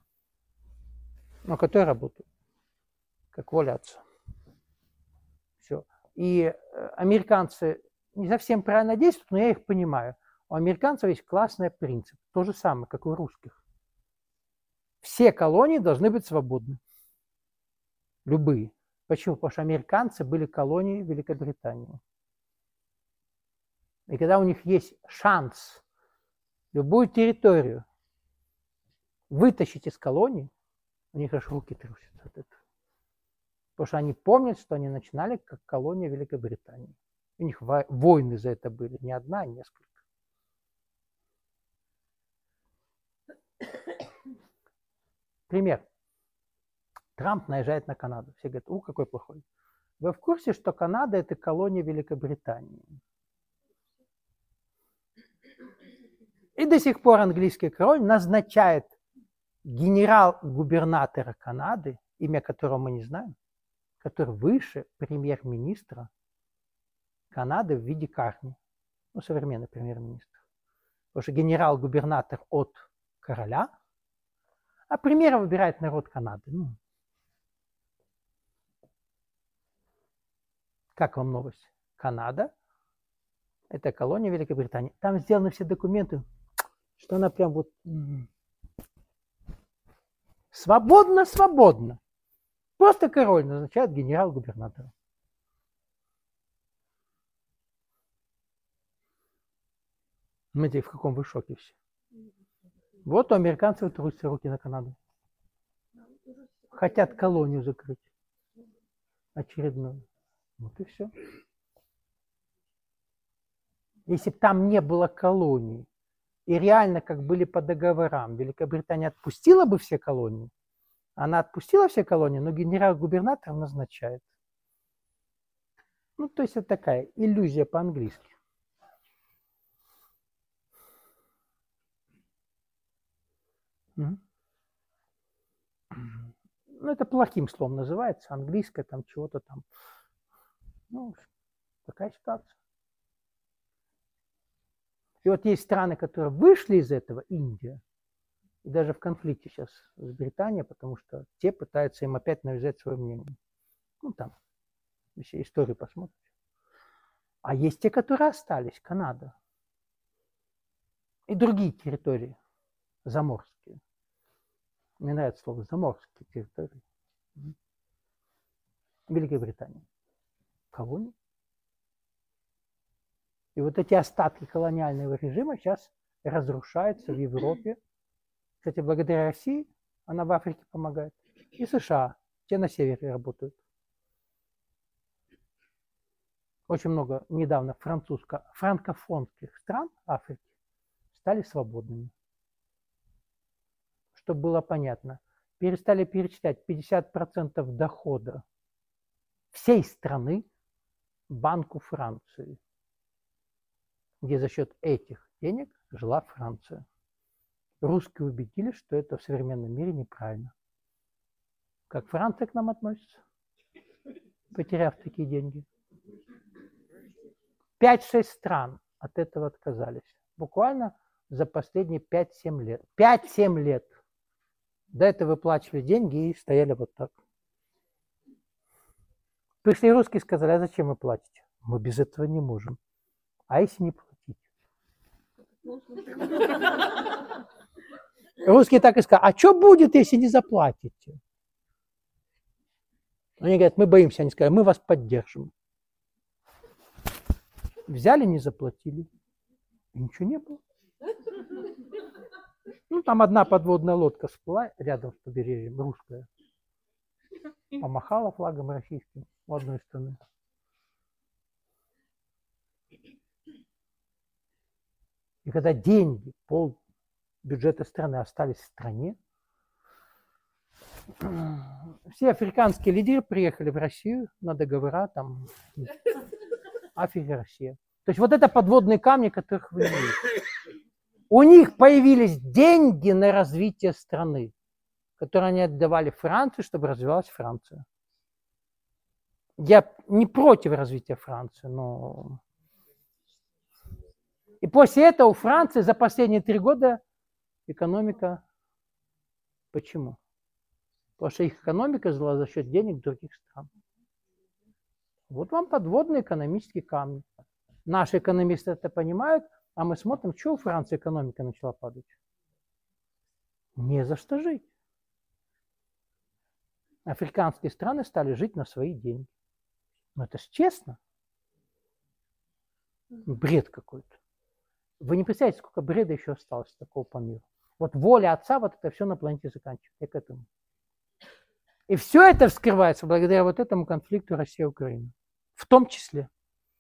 [SPEAKER 1] но которые работают, как воля отца. Все. И американцы не совсем правильно действуют, но я их понимаю. У американцев есть классный принцип, то же самое, как у русских. Все колонии должны быть свободны. Любые. Почему? Потому что американцы были колонией Великобритании. И когда у них есть шанс любую территорию вытащить из колонии, у них аж руки трусятся от этого. Потому что они помнят, что они начинали как колония Великобритании. У них войны за это были. Не одна, а несколько. Пример. Трамп наезжает на Канаду. Все говорят, у, какой плохой. Вы в курсе, что Канада – это колония Великобритании? И до сих пор английский король назначает генерал-губернатора Канады, имя которого мы не знаем, который выше премьер-министра Канады в виде Карни. Ну, современный премьер-министр. Потому что генерал-губернатор от короля, а премьера выбирает народ Канады. Ну, как вам новость? Канада – это колония Великобритании. Там сделаны все документы, что она прям вот свободно-свободно. Просто король назначает генерал-губернатора. Смотрите, в каком вы шоке все. Вот у американцев трусятся руки на Канаду. Хотят колонию закрыть. Очередную. Вот и все. Если бы там не было колоний, и реально, как были по договорам, Великобритания отпустила бы все колонии, она отпустила все колонии, но генерал-губернатор назначает. Ну, то есть это такая иллюзия по-английски. Ну, это плохим словом называется, английское там чего-то там. Ну, такая ситуация. И вот есть страны, которые вышли из этого, Индия, и даже в конфликте сейчас с Британией, потому что те пытаются им опять навязать свое мнение. Ну, там, если историю посмотрите. А есть те, которые остались, Канада. И другие территории, заморские. Мне нравится слово заморские территории. Великобритания. Колонии. И вот эти остатки колониального режима сейчас разрушаются в Европе Кстати, благодаря России она в Африке помогает. И США. Те на севере работают. Очень много недавно французско, франкофонских стран Африки стали свободными. Чтобы было понятно, перестали перечислять пятьдесят процентов дохода всей страны Банку Франции, где за счет этих денег жила Франция. Русские убедились, что это в современном мире неправильно. Как Франция к нам относится, потеряв такие деньги? пять-шесть стран от этого отказались. Буквально за последние пять-семь лет. пять-семь лет. До этого выплачивали деньги и стояли вот так. Пришли русские и сказали, а зачем вы платите? Мы без этого не можем. А если не платить? Русские так и сказали, а что будет, если не заплатите? Они говорят, мы боимся. Они сказали, мы вас поддержим. Взяли, не заплатили. И ничего не было. Ну, там одна подводная лодка всплыла рядом с побережьем, русская. Помахала флагом российским у одной стороны. И когда деньги, пол бюджета страны остались в стране, все африканские лидеры приехали в Россию на договора, там, Африка, Россия. То есть вот это подводные камни, которых вы видите. У них появились деньги на развитие страны, которые они отдавали Франции, чтобы развивалась Франция. Я не против развития Франции, но... И после этого у Франции за последние три года экономика... Почему? Потому что их экономика жила за счет денег других стран. Вот вам подводные экономические камни. Наши экономисты это понимают, а мы смотрим, что у Франции экономика начала падать. Не за что жить. Африканские страны стали жить на свои деньги. Но это же честно. Бред какой-то. Вы не представляете, сколько бреда еще осталось такого по миру. Вот воля Отца, вот это все на планете заканчивается. Я к этому. И все это вскрывается благодаря вот этому конфликту Россия-Украина. В том числе.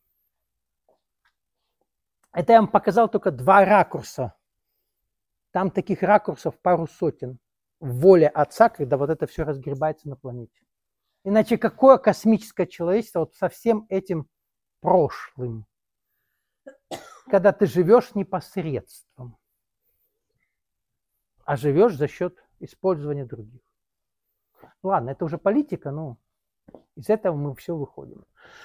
[SPEAKER 1] Это я вам показал только два ракурса. Там таких ракурсов пару сотен. В воле Отца, когда вот это все разгребается на планете. Иначе какое космическое человечество вот со всем этим прошлым? Когда ты живешь не посредством, а живешь за счет использования других. Ладно, это уже политика, но из этого мы все выходим.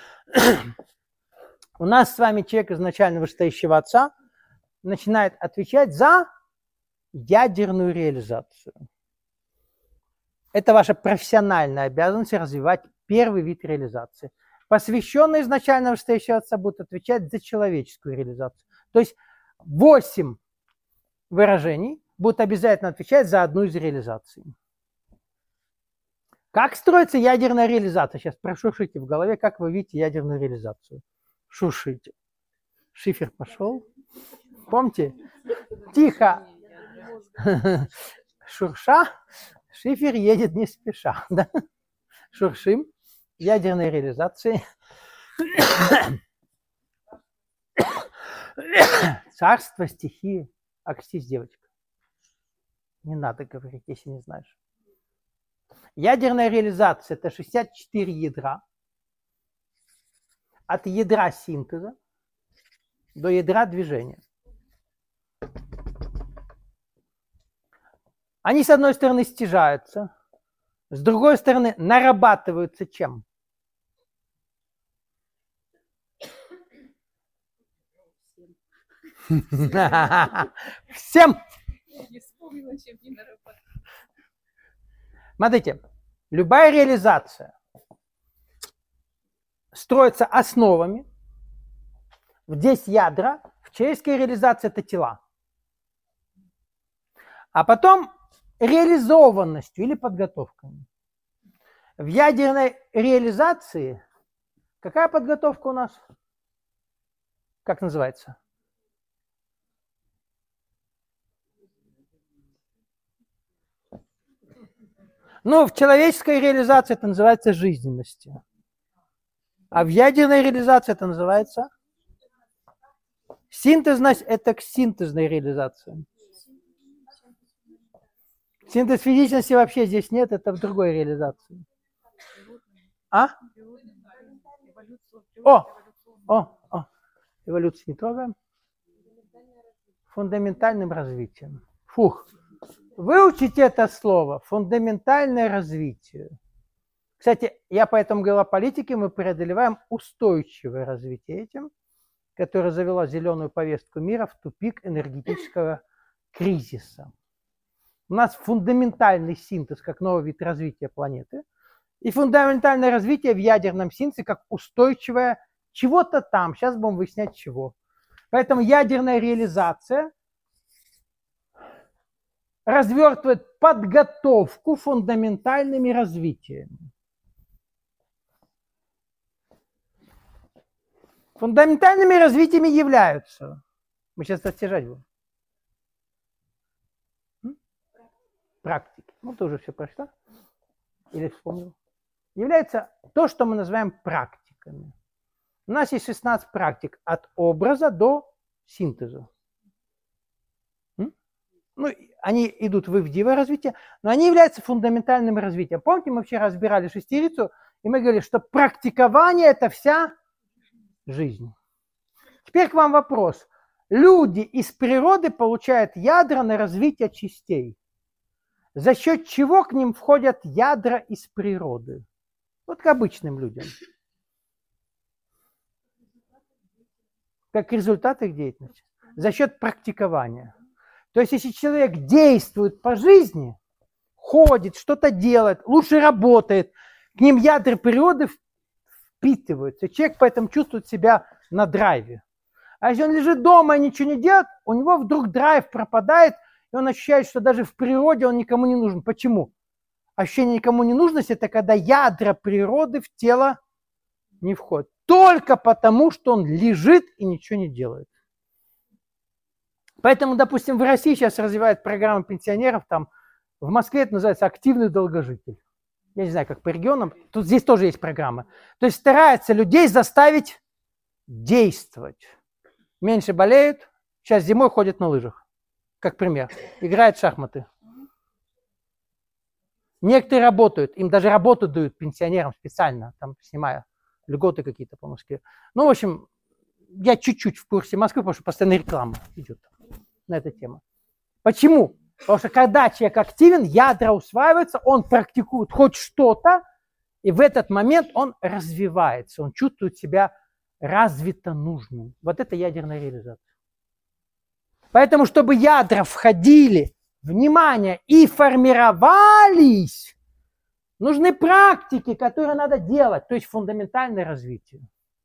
[SPEAKER 1] У нас с вами человек изначально вышестоящего Отца начинает отвечать за ядерную реализацию. Это ваша профессиональная обязанность развивать первый вид реализации. Посвященный изначально вышестоящего Отца будет отвечать за человеческую реализацию. То есть восемь выражений будут обязательно отвечать за одну из реализаций. Как строится ядерная реализация? Сейчас прошуршите в голове, как вы видите ядерную реализацию. Шуршите. Шифер пошел. Помните? Тихо. Шурша. Шифер едет не спеша. Да? Шуршим. Ядерной реализации. Царство стихии. Окстись, девочка. Не надо говорить, если не знаешь. Ядерная реализация – это шестьдесят четыре ядра. От ядра синтеза до ядра движения. Они, с одной стороны, стяжаются, с другой стороны, нарабатываются чем? Всем! Смотрите, любая реализация строится основами. Здесь ядра, в человеческой реализации это тела. А потом реализованностью или подготовкой. В ядерной реализации какая подготовка у нас? Как называется? Но в человеческой реализации это называется жизненностью. А в ядерной реализации это называется синтезность, это к синтезной реализации. Синтез физичности вообще здесь нет, это в другой реализации. А? О, о, о. Эволюцию не трогаем. Фундаментальным развитием. Фух. Выучите это слово. Фундаментальное развитие. Кстати, я поэтому говорил о политике, мы преодолеваем устойчивое развитие этим, которое завело зеленую повестку мира в тупик энергетического кризиса. У нас фундаментальный синтез как новый вид развития планеты и фундаментальное развитие в ядерном синтезе как устойчивое чего-то там. Сейчас будем выяснять чего. Поэтому ядерная реализация развертывает подготовку фундаментальными развитиями. Фундаментальными развитиями являются. Мы сейчас достижать будем. Практики. Ну, ты уже все прочитал? Или вспомнил? Является то, что мы называем практиками. У нас есть шестнадцать практик от образа до синтеза. Ну, они идут в выводивое развитие, но они являются фундаментальным развитием. Помните, мы вчера разбирали шестерицу, и мы говорили, что практикование – это вся жизнь. Теперь к вам вопрос. Люди из природы получают ядра на развитие частей. За счет чего к ним входят ядра из природы? Вот к обычным людям. Как результат их деятельности. За счет практикования. То есть, если человек действует по жизни, ходит, что-то делает, лучше работает, к ним ядра природы впитываются. Человек поэтому чувствует себя на драйве. А если он лежит дома и ничего не делает, у него вдруг драйв пропадает, и он ощущает, что даже в природе он никому не нужен. Почему? Ощущение никому не нужности – это когда ядра природы в тело не входят. Только потому, что он лежит и ничего не делает. Поэтому, допустим, в России сейчас развивают программу пенсионеров, там в Москве это называется активный долгожитель. Я не знаю, как по регионам, тут здесь тоже есть программа. То есть стараются людей заставить действовать. Меньше болеют, сейчас зимой ходят на лыжах, как пример. Играют в шахматы. Некоторые работают, им даже работу дают пенсионерам специально, там снимая льготы какие-то по Москве. Ну, в общем, я чуть-чуть в курсе Москвы, потому что постоянно реклама идет на эту тему. Почему? Потому что когда человек активен, ядра усваиваются, он практикует хоть что-то, и в этот момент он развивается, он чувствует себя развито нужным. Вот это ядерная реализация. Поэтому, чтобы ядра входили, внимание, и формировались, нужны практики, которые надо делать, то есть фундаментальное развитие.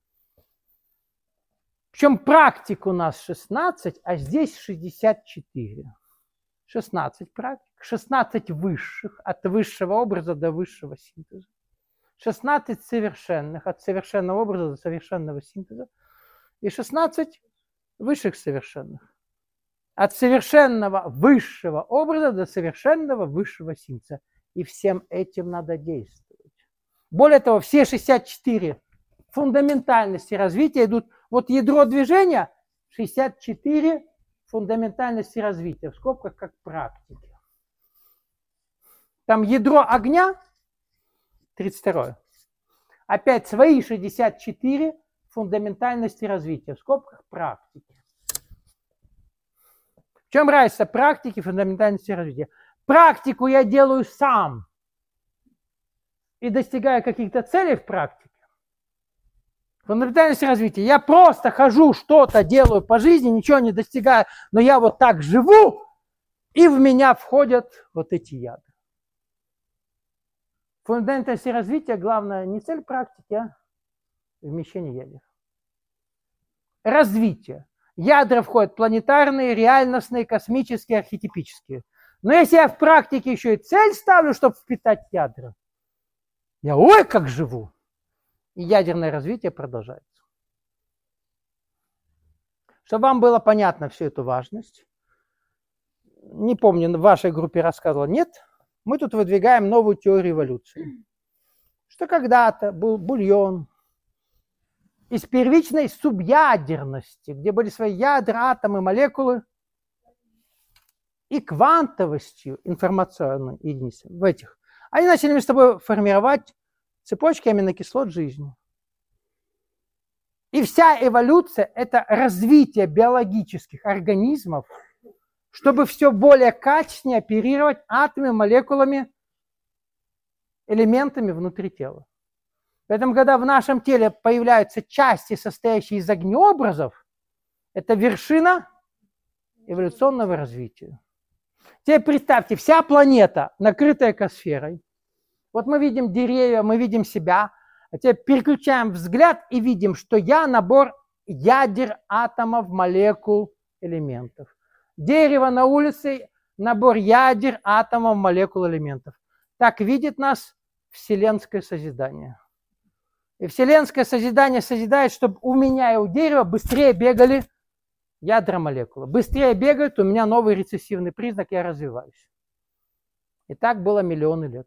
[SPEAKER 1] Причем практик у нас шестнадцать, а здесь шестьдесят четыре. шестнадцать практик, шестнадцать высших, от высшего образа до высшего синтеза. шестнадцать совершенных, от совершенного образа до совершенного синтеза. И шестнадцать высших совершенных. От совершенного высшего образа до совершенного высшего синтеза. И всем этим надо действовать. Более того, все шестьдесят четыре фундаментальности развития идут. Вот ядро движения шестьдесят четыре фундаментальности развития, в скобках как практики. Там ядро огня тридцать второе. Опять свои шестьдесят четыре фундаментальности развития, в скобках практики. В чем разница практики и фундаментальности развития? Практику я делаю сам и достигаю каких-то целей в практике. Фундаментальность развития. Я просто хожу, что-то делаю по жизни, ничего не достигаю, но я вот так живу, и в меня входят вот эти ядра. Фундаментальность развития, главное, не цель практики, а вмещение ядер. Развитие. Ядра входят планетарные, реальностные, космические, архетипические. Но если я в практике еще и цель ставлю, чтобы впитать ядра, я ой, как живу. И ядерное развитие продолжается. Чтобы вам было понятно всю эту важность, не помню, в вашей группе рассказывал, нет, мы тут выдвигаем новую теорию эволюции. Что когда-то был бульон из первичной субъядерности, где были свои ядра, атомы, молекулы, и квантовостью информационной единицы в этих. Они начали между собой формировать цепочки аминокислот жизни. И вся эволюция – это развитие биологических организмов, чтобы все более качественнее оперировать атомами, молекулами, элементами внутри тела. Поэтому, когда в нашем теле появляются части, состоящие из огнеобразов, это вершина эволюционного развития. Теперь представьте, вся планета, накрытая экосферой. Вот мы видим деревья, мы видим себя. А теперь переключаем взгляд и видим, что я набор ядер, атомов, молекул, элементов. Дерево на улице – набор ядер, атомов, молекул, элементов. Так видит нас вселенское созидание. И вселенское созидание созидает, чтобы у меня и у дерева быстрее бегали ядра молекулы. Быстрее бегают, у меня новый рецессивный признак, я развиваюсь. И так было миллионы лет.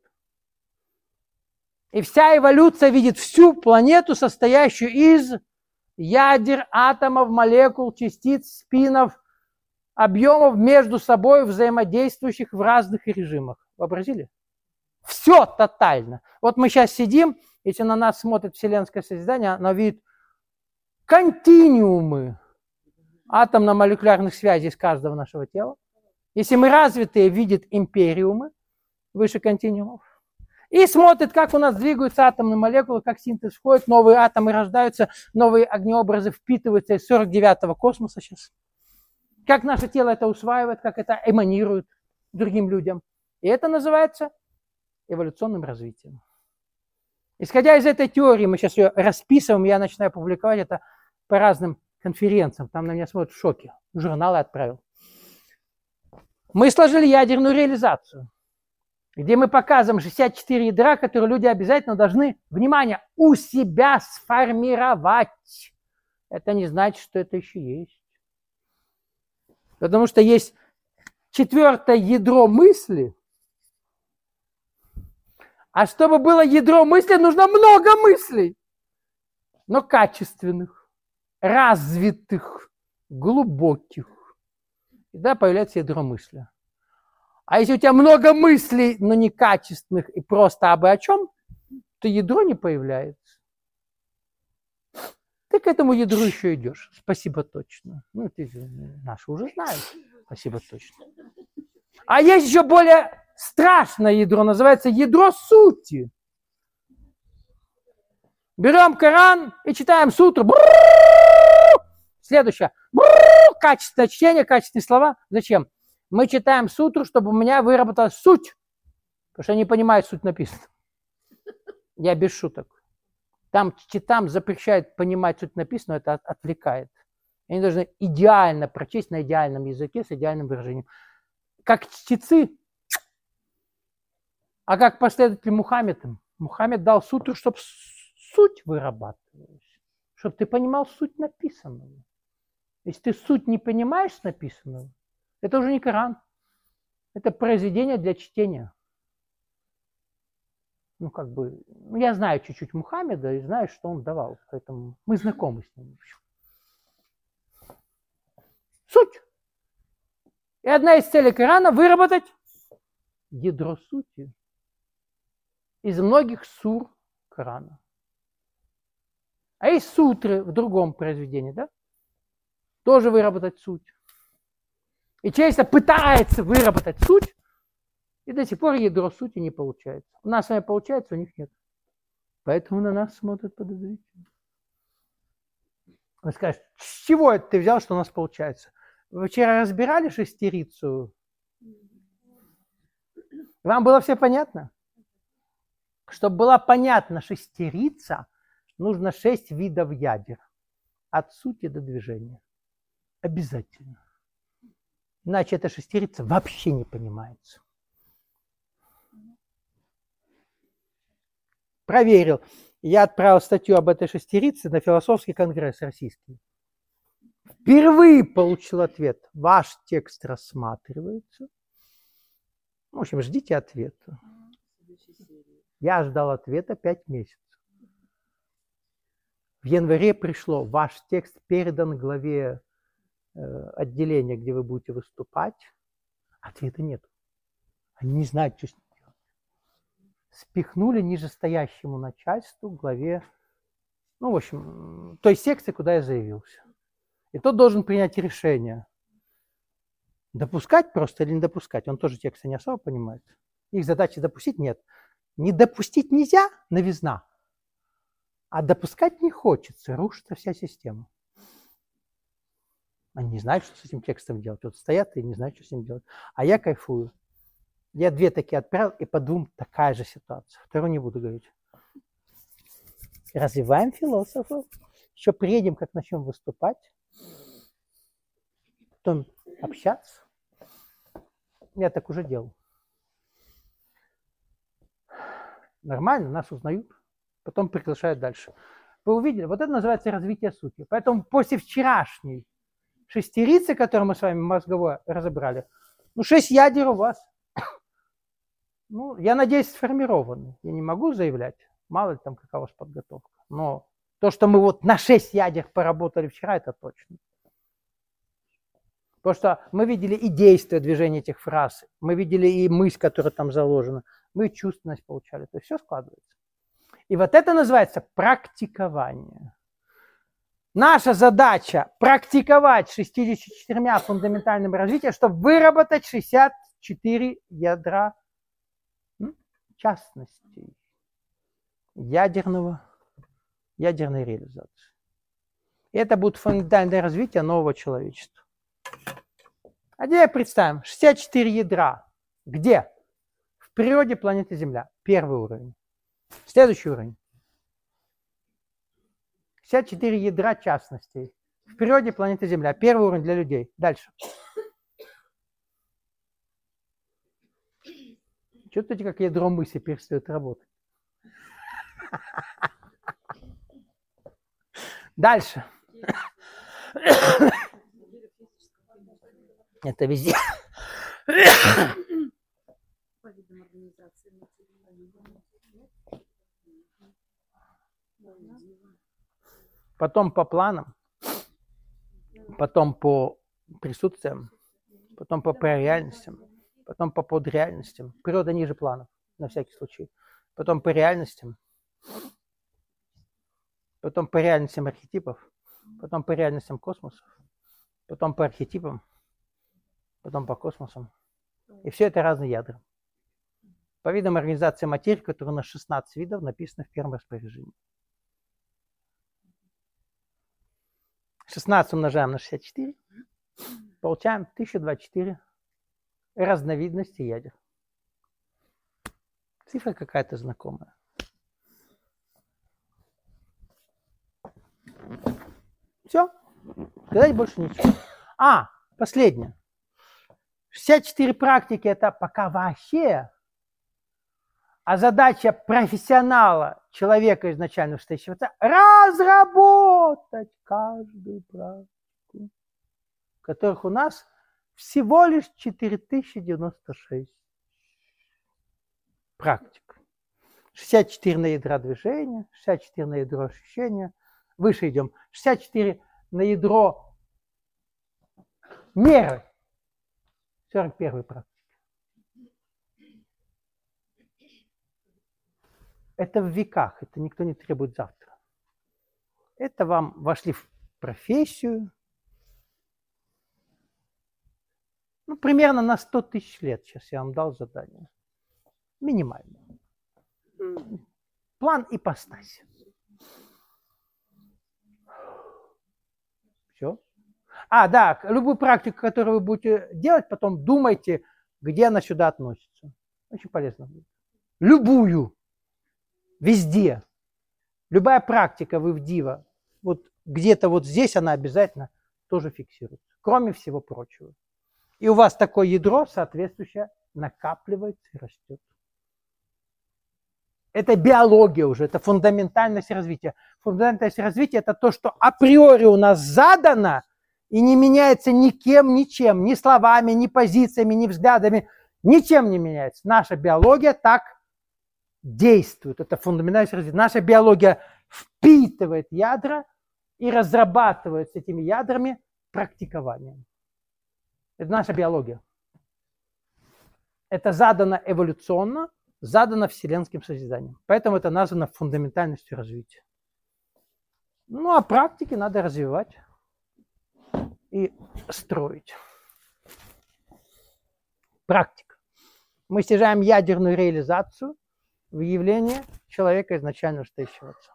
[SPEAKER 1] И вся эволюция видит всю планету, состоящую из ядер, атомов, молекул, частиц, спинов, объемов между собой взаимодействующих в разных режимах. Вообразили? Все тотально. Вот мы сейчас сидим, если на нас смотрит вселенское созидание, оно видит континуумы атомно-молекулярных связей из каждого нашего тела. Если мы развитые, видит империумы выше континуумов. И смотрит, как у нас двигаются атомные молекулы, как синтез входит, новые атомы рождаются, новые огнеобразы впитываются из сорок девятого космоса сейчас. Как наше тело это усваивает, как это эманирует другим людям. И это называется эволюционным развитием. Исходя из этой теории, мы сейчас ее расписываем, я начинаю публиковать это по разным конференциям. Там на меня смотрят в шоке. Журналы отправил. Мы сложили ядерную реализацию, где мы показываем шестьдесят четыре ядра, которые люди обязательно должны, внимание, у себя сформировать. Это не значит, что это еще есть. Потому что есть четвертое ядро мысли. А чтобы было ядро мысли, нужно много мыслей. Но качественных, развитых, глубоких. И тогда появляется ядро мысли. А если у тебя много мыслей, но некачественных и просто абы о чем, то ядро не появляется. Ты к этому ядру еще идешь. Спасибо точно. Ну, ты наши уже знаешь. Спасибо точно. А есть еще более страшное ядро, называется ядро сути. Берем Коран и читаем сутру. Следующее. Качественное чтение, качественные слова. Зачем? Мы читаем сутру, чтобы у меня выработалась суть. Потому что я не понимаю, суть написана. Я без шуток. Там читам запрещают понимать суть написанного, это отвлекает. Они должны идеально прочесть на идеальном языке с идеальным выражением. Как чтецы, а как последователи Мухаммеда. Мухаммед дал сутру, чтобы суть вырабатывалась, чтобы ты понимал суть написанного. Если ты суть не понимаешь написанного, это уже не Коран. Это произведение для чтения. Ну, как бы, ну, я знаю чуть-чуть Мухаммеда и знаю, что он давал. Поэтому мы знакомы с ним. Суть. И одна из целей Корана – выработать ядро сути из многих сур Корана. А есть сутры в другом произведении, да? Тоже выработать суть. И человечество пытается выработать суть, и до сих пор ядро сути не получается. У нас с вами получается, у них нет. Поэтому на нас смотрят подозрительно. Вы скажете, с чего это ты взял, что у нас получается? Вы вчера разбирали шестерицу? Вам было все понятно? Чтобы была понятна шестерица, нужно шесть видов ядер. От сути до движения. Обязательно. Иначе эта шестерица вообще не понимается. Проверил. Я отправил статью об этой шестерице на философский конгресс российский. Впервые получил ответ. Ваш текст рассматривается. В общем, ждите ответа. Я ждал ответа пять месяцев. В январе пришло, ваш текст передан главе э, отделения, где вы будете выступать. Ответа нет. Они не знают, что с ним делать. Спихнули нижестоящему начальству, главе, ну, в общем, той секции, куда я заявился. И тот должен принять решение. Допускать просто или не допускать. Он тоже тексты не особо понимает. Их задача допустить нет. Не допустить нельзя, новизна. А допускать не хочется, рушится вся система. Они не знают, что с этим текстом делать. Вот стоят и не знают, что с ним делать. А я кайфую. Я две такие отправил, и по двум такая же ситуация. Вторую не буду говорить. Развиваем философов. Еще приедем, как начнем выступать. Потом общаться. Я так уже делал. Нормально, нас узнают. Потом приглашают дальше. Вы увидели? Вот это называется развитие сути. Поэтому после вчерашней шестерицы, которую мы с вами мозговой разобрали, ну, шесть ядер у вас. Ну, я надеюсь, сформированы. Я не могу заявлять. Мало ли там какая у вас подготовка. Но то, что мы вот на шесть ядер поработали вчера, это точно. Потому что мы видели и действие движения этих фраз, мы видели и мысль, которая там заложена, мы и чувственность получали. То есть все складывается. И вот это называется практикование. Наша задача практиковать шестьдесят четырьмя фундаментальными развитиями, чтобы выработать шестьдесят четыре ядра частностей ядерного, ядерной реализации. И это будет фундаментальное развитие нового человечества. А теперь представим, шестьдесят четыре ядра. Где? В природе планеты Земля. Первый уровень. Следующий уровень. шестьдесят четыре ядра частностей. В природе планеты Земля. Первый уровень для людей. Дальше. Чувствуете, как ядро мысли перестает работать? Дальше. Это везде. Потом по планам, потом по присутствиям, потом по реальностям, потом по подреальностям. Природа ниже планов, на всякий случай. Потом по реальностям, потом по реальностям архетипов, потом по реальностям космосов, потом по архетипам, потом по космосам. И все это разные ядра. По видам организации материи, которые у нас шестнадцать видов, написано в первом распоряжении. шестнадцать умножаем на шестьдесят четыре, получаем тысяча двадцать четыре разновидности ядер. Цифра какая-то знакомая. Все. Сказать больше ничего. А, последнее. шестьдесят четыре практики это пока вообще, а задача профессионала, человека изначально стоящего, разработать каждую практику, которых у нас всего лишь четыре тысячи девяносто шесть практик. шестьдесят четыре на ядра движения, шестьдесят четыре на ядро ощущения. Выше идем. шестьдесят четыре на ядро меры. сорок первая практика. Это в веках, это никто не требует завтра. Это вам вошли в профессию, ну, примерно на сто тысяч лет. Сейчас я вам дал задание. Минимально. План ипостаси. Все. А, да, любую практику, которую вы будете делать, потом думайте, где она сюда относится. Очень полезно будет. Любую. Везде. Любая практика вы в Дива, вот где-то вот здесь она обязательно тоже фиксируется. Кроме всего прочего. И у вас такое ядро соответствующее накапливается и растет. Это биология уже, это фундаментальность развития. Фундаментальность развития – это то, что априори у нас задано и не меняется никем, ничем, ни словами, ни позициями, ни взглядами. Ничем не меняется. Наша биология так действует. Это фундаментальное развитие. Наша биология впитывает ядра и разрабатывает с этими ядрами практикование. Это наша биология. Это задано эволюционно, задано вселенским созиданием. Поэтому это названо фундаментальностью развития. Ну, а практики надо развивать и строить. Практика. Мы снижаем ядерную реализацию в явлении человека изначально вышестоящего отца.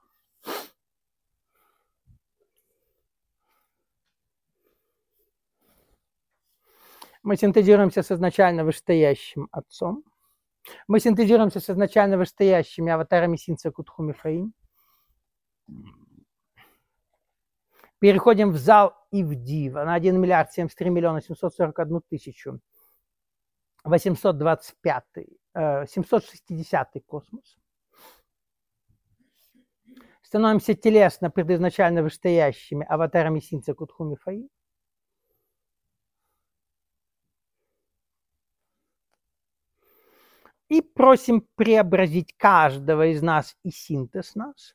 [SPEAKER 1] Мы синтезируемся с изначально вышестоящим отцом. Мы синтезируемся с изначально вышестоящими аватарами Синца Кутхуми Фаим. Переходим в зал и в Дива на один миллиард семьдесят три миллиона семьсот сорок одну тысячу восемьсот двадцать пятый, семьсот шестидесятый космос. Становимся телесно предизначально вышестоящими аватарами Синца Кутхуми Фаим. И просим преобразить каждого из нас и синтез нас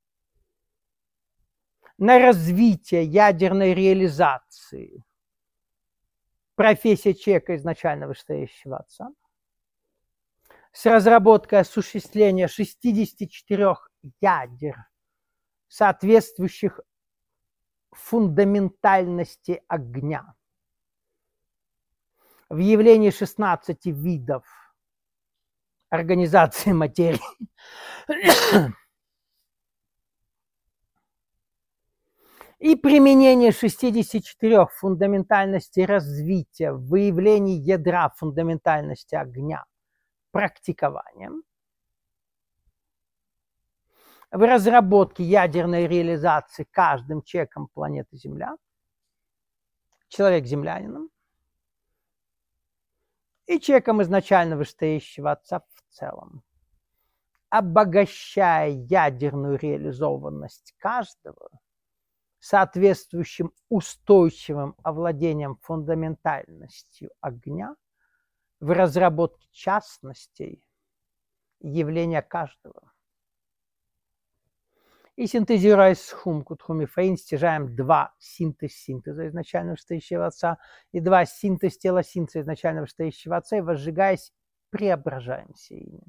[SPEAKER 1] на развитие ядерной реализации профессии человека изначально вышестоящего отца с разработкой осуществления шестидесяти четырёх ядер, соответствующих фундаментальности огня, в явлении шестнадцати видов организации материи. И применение шестидесяти четырёх фундаментальностей развития в выявлении ядра фундаментальности огня практикованием, в разработке ядерной реализации каждым человеком планеты Земля, человек-землянином, и человеком изначально вышестоящего отца в целом, обогащая ядерную реализованность каждого соответствующим устойчивым овладением фундаментальностью огня в разработке частностей явления каждого. И синтезируясь с Хум Кутхуми Фаин, стяжаем два синтез синтеза изначально вышестоящего отца и два синтез тела синтеза изначально вышестоящего отца, и возжигаясь, преображаемся ими.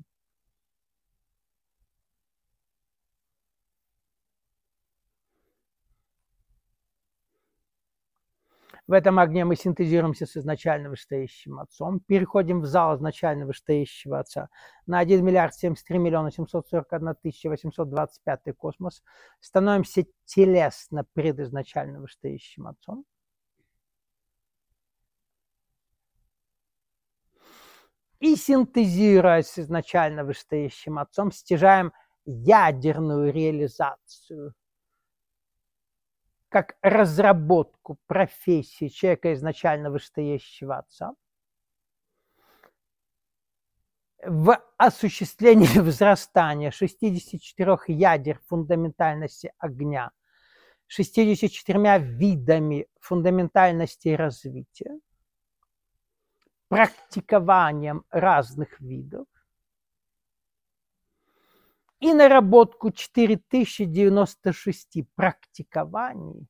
[SPEAKER 1] В этом огне мы синтезируемся с изначально вышестоящим отцом, переходим в зал изначально вышестоящего отца на один миллиард семьдесят три миллиона семьсот сорок одна тысяча восемьсот двадцать пятый космос, становимся телесно пред изначально вышестоящим отцом. И синтезируясь с изначально вышестоящим отцом, стяжаем ядерную реализацию как разработку профессии человека изначально вышестоящего отца в осуществлении возрастания шестидесяти четырёх ядер фундаментальности огня, шестьюдесятью четырьмя видами фундаментальности развития, практикованием разных видов, и наработку четыре тысячи девяносто шесть практикований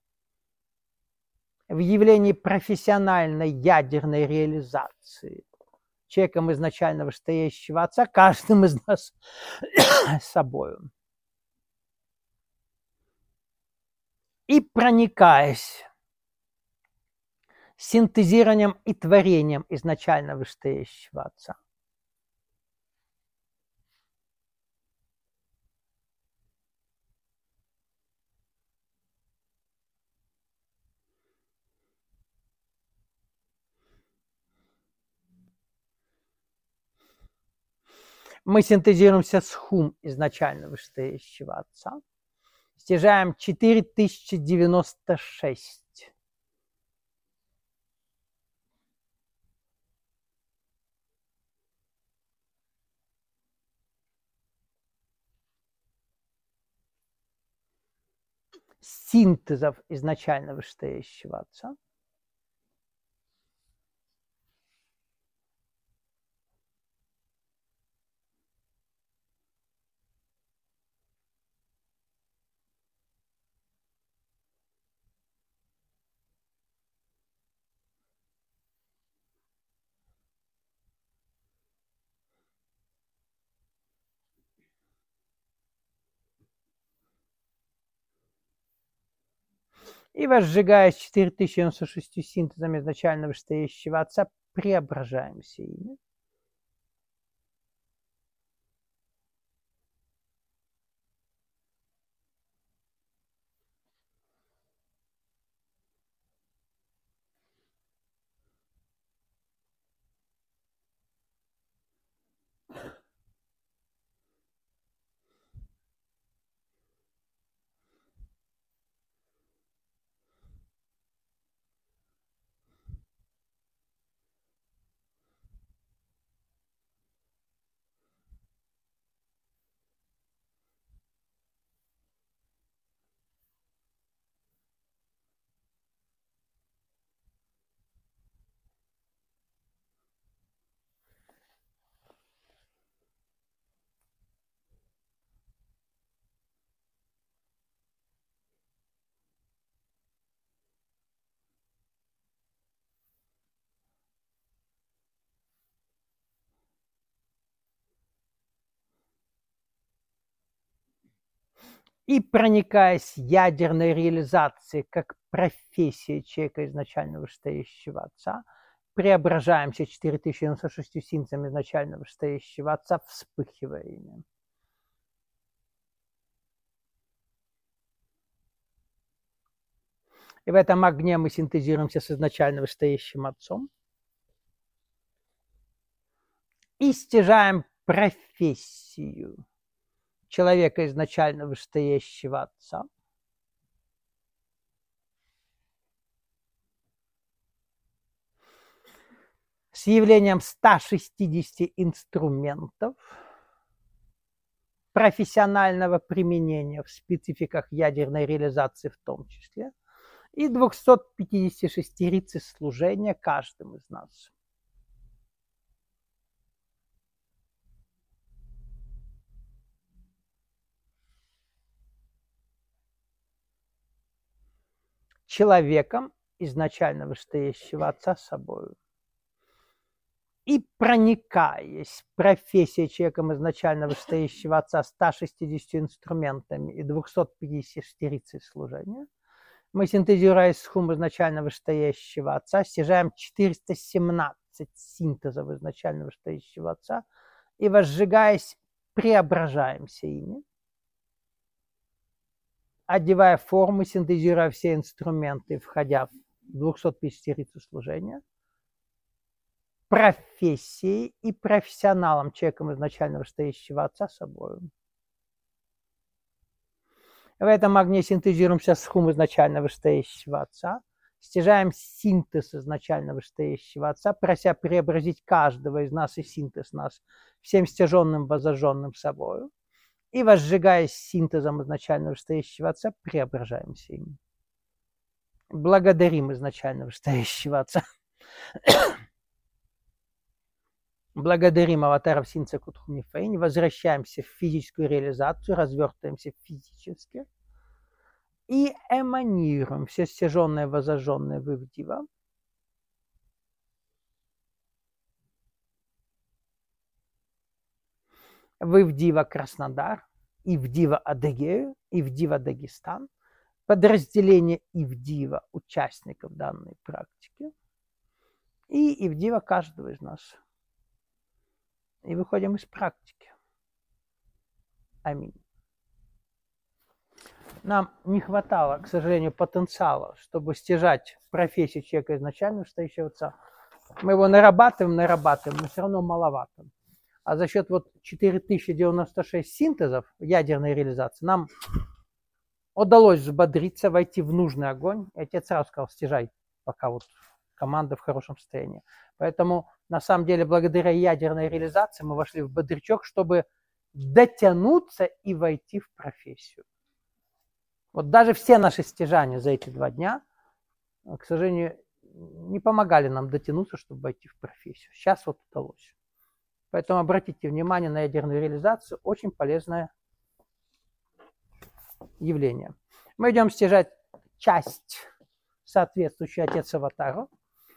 [SPEAKER 1] в явлении профессиональной ядерной реализации человеком изначально вышестоящего отца, каждым из нас собою. И проникаясь синтезированием и творением изначально вышестоящего отца, мы синтезируемся с Хум изначально вышестоящего отца, стяжаем четыре тысячи девяносто шесть. Синтезов изначально вышестоящего отца. И возжигаясь четыре тысячи девяносто шесть синтезами изначально вышестоящего Отца, преображаемся ими. И проникаясь ядерной реализацией как профессия человека изначально вышестоящего Отца, преображаемся четыре тысячи девяносто шесть синтезами изначально вышестоящего Отца, вспыхивая ими. И в этом огне мы синтезируемся с изначально вышестоящим Отцом и стяжаем профессию человека изначально вышестоящего Отца. С явлением ста шестидесяти инструментов профессионального применения в спецификах ядерной реализации в том числе, и двухсот пятидесяти шести рицей служения каждым из нас. Человеком изначально вышестоящего Отца собою. И проникаясь профессией человеком изначально вышестоящего Отца ста шестидесятью инструментами и двухсот пятидесяти шести рицей служения, мы, синтезируя схум изначально вышестоящего Отца, стяжаем четыреста семнадцать синтезов изначально вышестоящего Отца и, возжигаясь, преображаемся ими, одевая формы, синтезируя все инструменты, входя в двухсот пятидесяти рицу служения, профессией и профессионалом, человеком изначально вышестоящего Отца собою. В этом огне синтезируемся с хум изначально вышестоящего Отца, стяжаем синтез изначально вышестоящего Отца, прося преобразить каждого из нас и синтез нас всем стяженным, возожженным собою, и, возжигаясь синтезом изначально вышестоящего Отца, преображаемся им. Благодарим изначально вышестоящего Отца. Благодарим аватаров Синца Кутхуни Фейни, возвращаемся в физическую реализацию, развертываемся физически и эманируем все стяженное, возожженное в Ивдива. В Ивдива Краснодар, Ивдива Адыгею, Ивдива Дагестан, подразделение Ивдива участников данной практики и Ивдива каждого из нас. И выходим из практики. Аминь. Нам не хватало, к сожалению, потенциала, чтобы стяжать профессию человека изначально вышестоящего Отца. Мы его нарабатываем, нарабатываем, но все равно маловато. А за счет вот четыре тысячи девяносто шесть синтезов ядерной реализации нам удалось взбодриться, войти в нужный огонь. И отец сразу сказал, стяжай, пока вот команда в хорошем состоянии. Поэтому, на самом деле, благодаря ядерной реализации мы вошли в бодрячок, чтобы дотянуться и войти в профессию. Вот даже все наши стяжания за эти два дня, к сожалению, не помогали нам дотянуться, чтобы войти в профессию. Сейчас вот удалось. Поэтому обратите внимание на ядерную реализацию. Очень полезное явление. Мы идем стяжать часть, соответствующую отец аватару.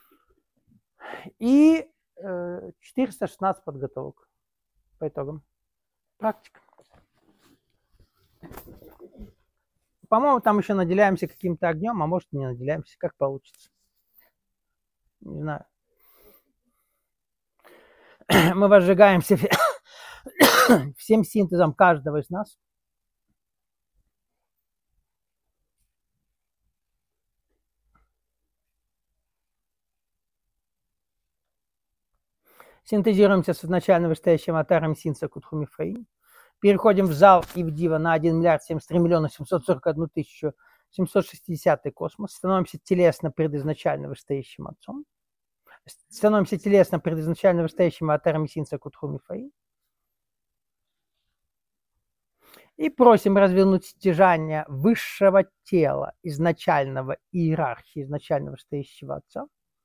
[SPEAKER 1] И э, четыреста шестнадцать подготовок по итогам. Практика. по-моему, там еще наделяемся каким-то огнем, а может не наделяемся, как получится. Не знаю. Мы возжигаемся всем синтезом каждого из нас. Синтезируемся с изначально вышестоящим атаром синца Кутхумифаим. Переходим в зал и в дива на один миллиард семьдесят три миллиона семьсот сорок одну тысячу семьсот шестидесятый космос. Становимся телесно предизначально вышестоящим отцом. Становимся телесно предизначально вышестоящим атаром синца Кутхумифаим. И просим развернуть стяжание высшего тела изначального иерархии, изначального вышестоящего отца,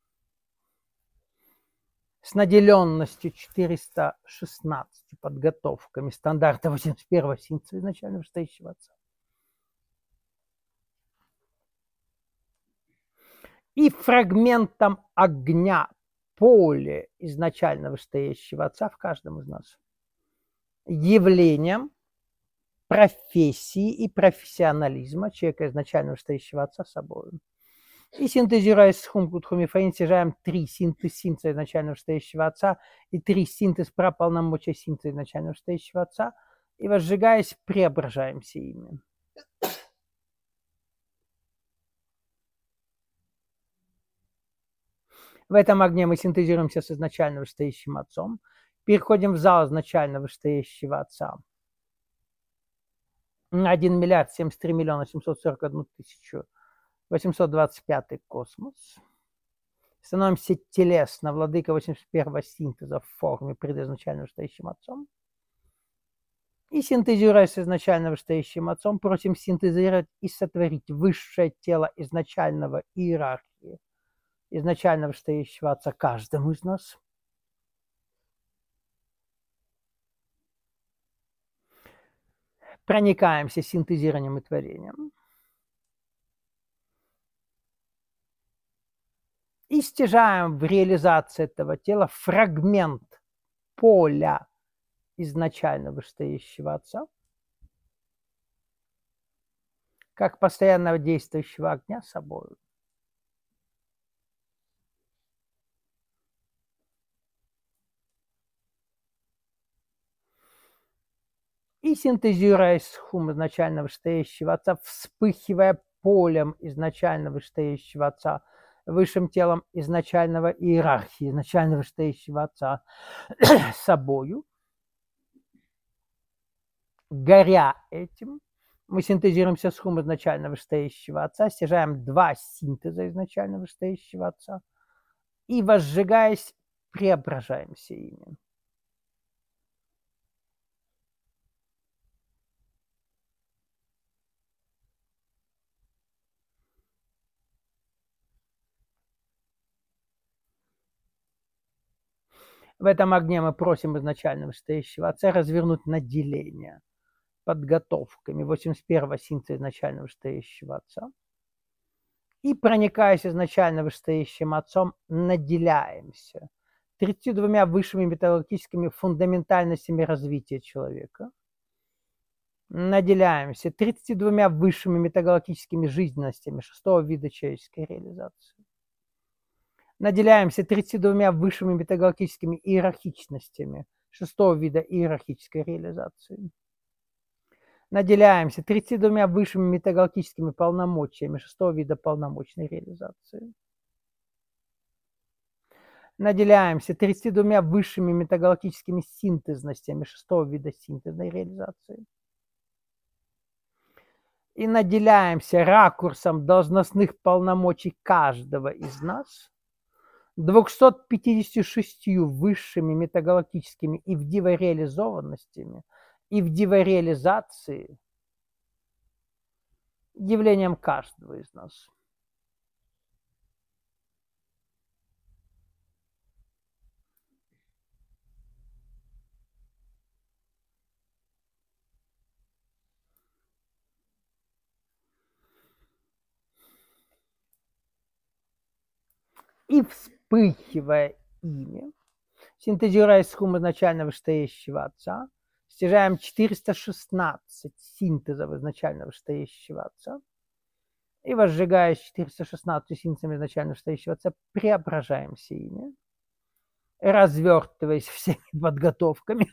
[SPEAKER 1] с наделенностью четыреста шестнадцать подготовками стандарта восемьдесят первого синца изначально вышестоящего отца. И фрагментом огня поле изначально вышестоящего отца в каждом из нас. Явлением профессии и профессионализма человека изначально вышестоящего отца с собой. И синтезируя с хум-кутхумифаин, стяжаем три синтез синца изначально вышестоящего отца и три синтез праполномочия синца изначально вышестоящего отца, и возжигаясь, преображаемся ими. В этом огне мы синтезируемся с изначально вышестоящим отцом, переходим в зал изначально вышестоящего отца на один миллиард семьдесят три миллиона семьсот сорок одну тысячу восемьсот двадцать пятый космос. Становимся телесно владыка восемьдесят первого синтеза в форме предизначально вышестоящим отцом. И синтезируя с изначально вышестоящим отцом, просим синтезировать и сотворить высшее тело изначального иерархии, изначально вышестоящего отца каждому из нас. Проникаемся синтезированием и творением. И стяжаем в реализации этого тела фрагмент поля изначально вышестоящего отца, как постоянно действующего огня собой. И синтезируясь с хум изначально вышестоящего отца, вспыхивая полем изначально вышестоящего отца, высшим телом изначального иерархии, изначально вышестоящего отца собою, горя этим, мы синтезируемся с хум изначально вышестоящего отца, стяжаем два синтеза изначально вышестоящего отца и, возжигаясь, преображаемся ими. В этом огне мы просим изначально вышестоящего отца развернуть наделение подготовками восемьдесят первого синца изначально вышестоящего отца. И, проникаясь изначально вышестоящим отцом, наделяемся тридцатью двумя высшими металлургическими фундаментальностями развития человека. Наделяемся тридцатью двумя высшими метагалактическими жизненностями шестого вида человеческой реализации. Наделяемся тридцатью двумя высшими метагалактическими иерархичностями шестого вида иерархической реализации. Наделяемся тридцатью двумя высшими метагалактическими полномочиями шестого вида полномочной реализации. Наделяемся тридцатью двумя высшими метагалактическими синтезностями шестого вида синтезной реализации. И наделяемся ракурсом должностных полномочий каждого из нас двумястами пятьюдесятью шестью высшими метагалактическими и вдивореализованностями, и вдивореализации явлением каждого из нас. И вспыхивая ими, синтезируясь с хум изначально вышестоящего отца, стяжаем четыреста шестнадцать синтезов изначально вышестоящего Отца. И возжигая четыреста шестнадцать синтезами изначально вышестоящего Отца, преображаемся ими, развертываясь всеми подготовками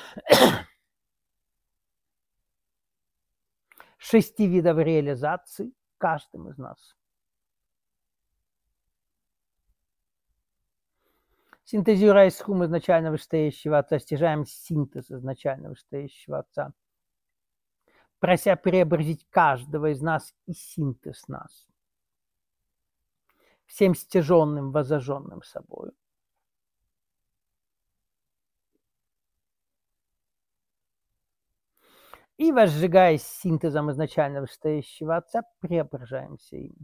[SPEAKER 1] шести видов реализации каждым из нас. Синтезируя схум изначально вышестоящего Отца, стяжаем синтез изначально вышестоящего Отца, прося преобразить каждого из нас и синтез нас, всем стяженным, возожженным собой. И, возжигаясь синтезом изначально вышестоящего Отца, преображаемся им.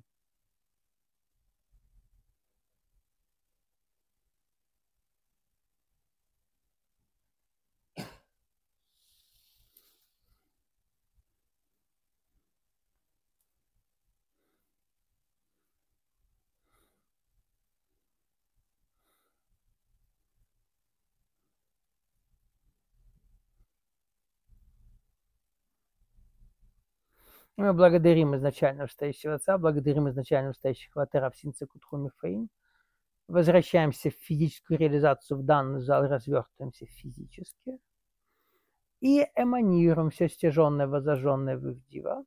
[SPEAKER 1] Мы благодарим изначально вышестоящего Отца, благодарим изначально вышестоящего Атера в Синце Кутхуми Фаин. Возвращаемся в физическую реализацию в данный зал, развертываемся физически. И эманируем все стяженное, возожженное в Ивдива.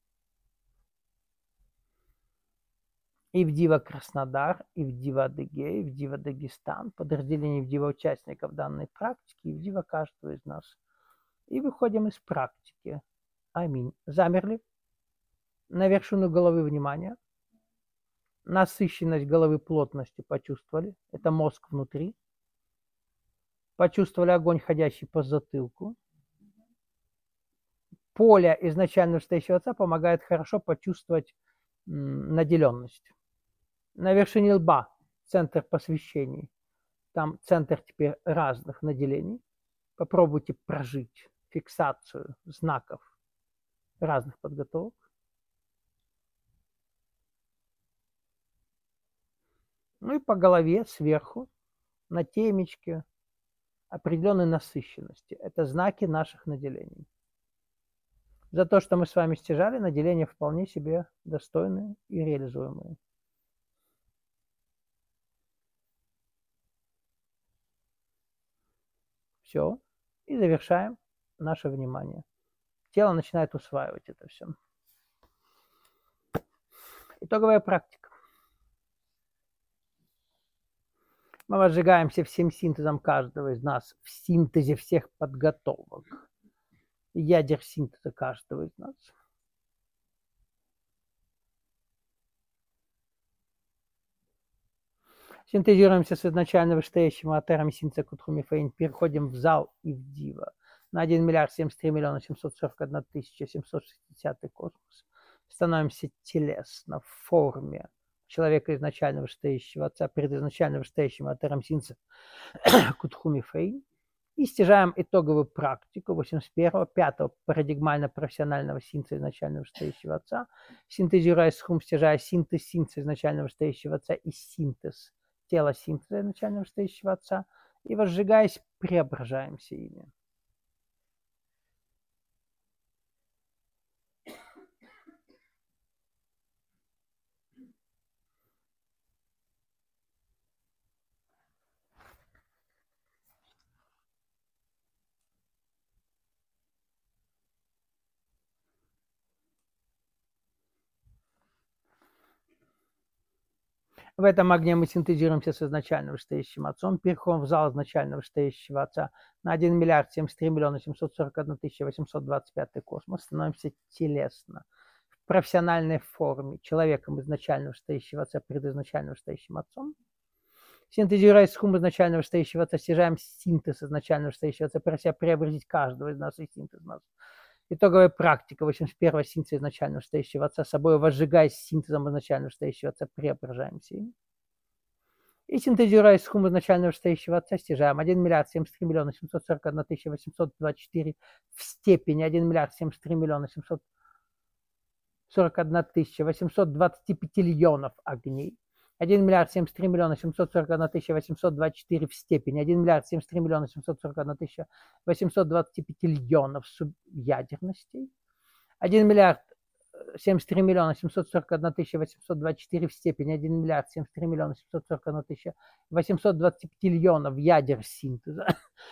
[SPEAKER 1] Ивдива Краснодар, Ивдива Адыгея, Ивдива Дагестан, подразделение Ивдива участников данной практики, Ивдива каждого из нас. И выходим из практики. Аминь. Замерли. На вершину головы внимания. Насыщенность головы плотностью почувствовали. Это мозг внутри. Почувствовали огонь, ходящий по затылку. Поле изначально вышестоящего Отца помогает хорошо почувствовать м, наделенность. На вершине лба центр посвящений. Там центр теперь разных наделений. Попробуйте прожить фиксацию знаков разных подготовок. Ну и по голове сверху на темечке определенной насыщенности. Это знаки наших наделений. За то, что мы с вами стяжали, наделения вполне себе достойные и реализуемые. Все. И завершаем наше внимание. Тело начинает усваивать это все. Итоговая практика. Мы возжигаемся всем синтезом каждого из нас, в синтезе всех подготовок, ядер синтеза каждого из нас. Синтезируемся с изначально вышестоящим атером синтеза Кутхуми Фаин, переходим в зал Ивдива на один миллиард семьдесят три миллиона семьсот сорок одна тысяча семьсот шестьдесят космос. Становимся телесно в форме человека изначально вышестоящего Отца перед изначально вышестоящим атером синтеза Кутхуми Фаин. И стяжаем итоговую практику восемьдесят первого, пятого парадигмально-профессионального синтеза изначально вышестоящего Отца, синтезируя схум, стяжая синтез синтеза изначально вышестоящего Отца и синтез тела синтеза изначально вышестоящего Отца, и возжигаясь, преображаемся ими. В этом огне мы синтезируемся с изначально вышестоящим Отцом, переходим в зал изначально вышестоящего Отца на один миллиард семьдесят три миллиона семьсот сорок одна тысяча восемьсот двадцать пять космос, становимся телесно, в профессиональной форме, человеком изначально вышестоящего Отца перед изначально вышестоящим Отцом. Синтезируя схум изначально вышестоящего Отца, стяжаем синтез изначально вышестоящего Отца, прося преобразить каждого из нас и синтез нас. Итоговая практика восемьдесят первого синтеза изначально вышестоящего Отца, собой возжигаясь синтезом изначально вышестоящего Отца, преображаемся им. И синтезируя схум изначально вышестоящего Отца, стяжаем один миллиард семьдесят три миллиона семьсот сорок одна тысяча восемьсот двадцать четыре в степени один миллиард семьдесят три миллиона семьсот сорок одна тысяча восемьсот двадцать пять легионов огней. один миллиард семьдесят три миллиона семьсот сорок одна тысяча восемьсот двадцать четыре в степени, один миллиард семьдесят три миллиона семьсот сорок одна тысяча восемьсот двадцать пять легионов субъядерностей, один миллиард семьдесят три миллиона семьсот сорок одна тысяча восемьсот двадцать четыре в степени, один миллиард семьдесят три миллиона семьсот сорок одна тысяча восемьсот двадцать пять легионов ядер синтеза,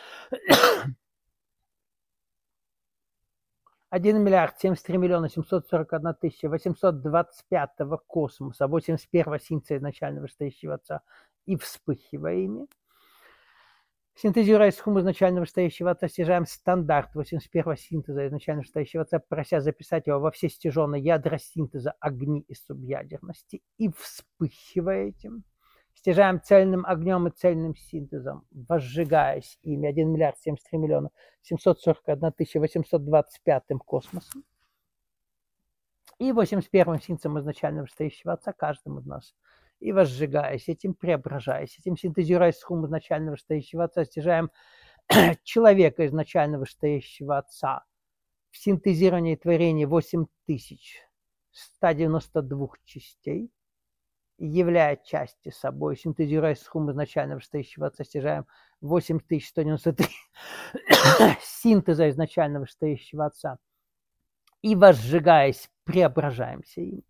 [SPEAKER 1] один миллиард семьдесят три миллиона семьсот сорок одна тысяча восемьсот двадцать пятого космоса, восемьдесят первого синтеза изначально вышестоящего Отца и вспыхивая ими. Синтезируя из хум изначально вышестоящего Отца, стяжаем стандарт восемьдесят первого синтеза изначально вышестоящего Отца, прося записать его во все стяженные ядра синтеза огни и субъядерности, и вспыхивая этим, стяжаем цельным огнем и цельным синтезом, возжигаясь ими один миллиард семьдесят три миллиона семьсот сорок одна тысяча восемьсот двадцать пятым космосом и восемьдесят первым синтезом изначально вышестоящего Отца каждым из нас. И возжигаясь этим, преображаясь этим, синтезируя из хум изначально вышестоящего Отца, стяжаем человека изначально вышестоящего Отца в синтезировании творения восемь тысяч сто девяносто двух частей, являя части собой, синтезируя из хум изначально вышестоящего Отца, стяжаем восемь тысяч сто девяносто три синтеза изначально вышестоящего Отца и возжигаясь, преображаемся им.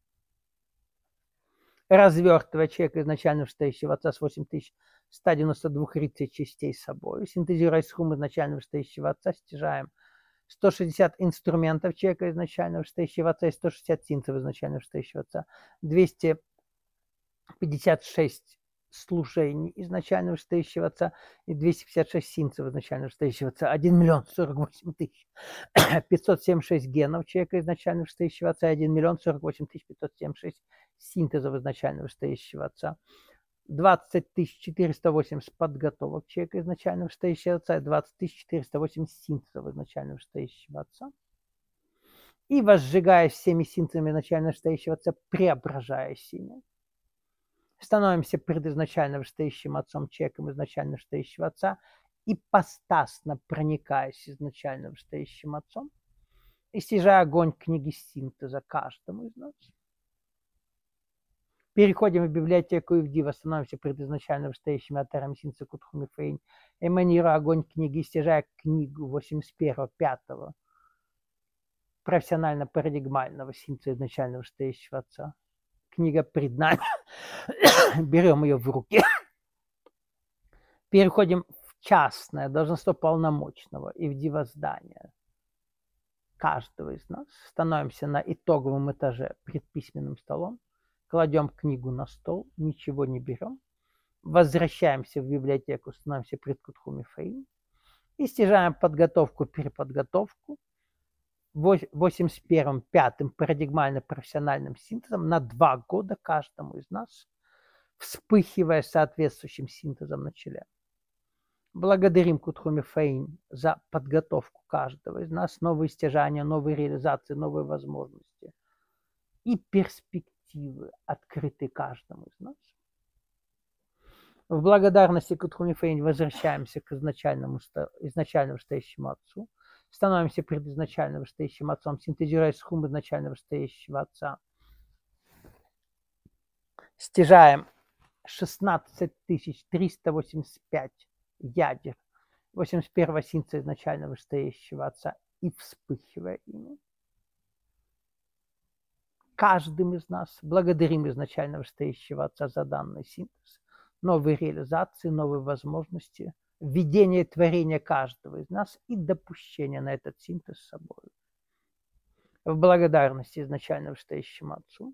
[SPEAKER 1] Развертывая человека изначально вышестоящего Отца с восемь тысяч сто девяносто двух частей собой, синтезируя из хум изначально вышестоящего Отца, стяжаем сто шестьдесят инструментов человека изначально вышестоящего Отца и сто шестьдесят синтезов изначально вышестоящего Отца, двести пятьдесят шесть служений изначально вышестоящего Отца и двести пятьдесят шесть синтезов изначально вышестоящего Отца, один миллион сорок восемь тысяч пятьсот семьдесят шесть генов человека изначально вышестоящего Отца и один миллион сорок восемь тысяч пятьсот семьдесят шесть синтезов изначально вышестоящего Отца, двадцать тысяч четыреста восемьдесят подготовок человека изначально вышестоящего Отца и двадцать тысяч четыреста восемьдесят синтезов изначально вышестоящего Отца. И возжигая всеми синтезами изначально вышестоящего Отца, преображаясь ими, становимся пред изначально вышестоящим Отцом человеком изначально вышестоящего Отца, ипостасно проникаясь изначально вышестоящим Отцом, и стяжая огонь книги синтеза каждому из нас. Переходим в библиотеку Ивдива, становимся пред изначально вышестоящими Атарами синтеза Кутхуми Фейн, эманируя огонь книги, стяжая книгу восемьдесят первого пятого профессионально-парадигмального синтеза изначально вышестоящего Отца. Книга пред нами. Берем ее в руки. Переходим в частное долженство полномочного Ивдива здания каждого из нас. Становимся на итоговом этаже пред письменным столом. Кладем книгу на стол, ничего не берем. Возвращаемся в библиотеку, становимся пред Кутхуми Фейн. И стяжаем подготовку, переподготовку восемьдесят первым пятым парадигмально-профессиональным синтезом на два года каждому из нас, вспыхивая соответствующим синтезом на челе. Благодарим Кутхуми Фейн за подготовку каждого из нас, новые стяжания, новые реализации, новые возможности и перспективы, открытые каждому из нас. В благодарности Кутхуми Фейн возвращаемся к изначальному, изначально вышестоящему Отцу, становимся пред изначально вышестоящим Отцом, синтезируя из хум изначально вышестоящего Отца. Стяжаем шестнадцать тысяч триста восемьдесят пять ядер восемьдесят первого синтеза изначально вышестоящего Отца и вспыхивая ими. Каждым из нас благодарим изначально вышестоящего Отца за данный синтез, новые реализации, новые возможности, введение творения каждого из нас и допущение на этот синтез с собой. В благодарности изначально вышестоящему Отцу.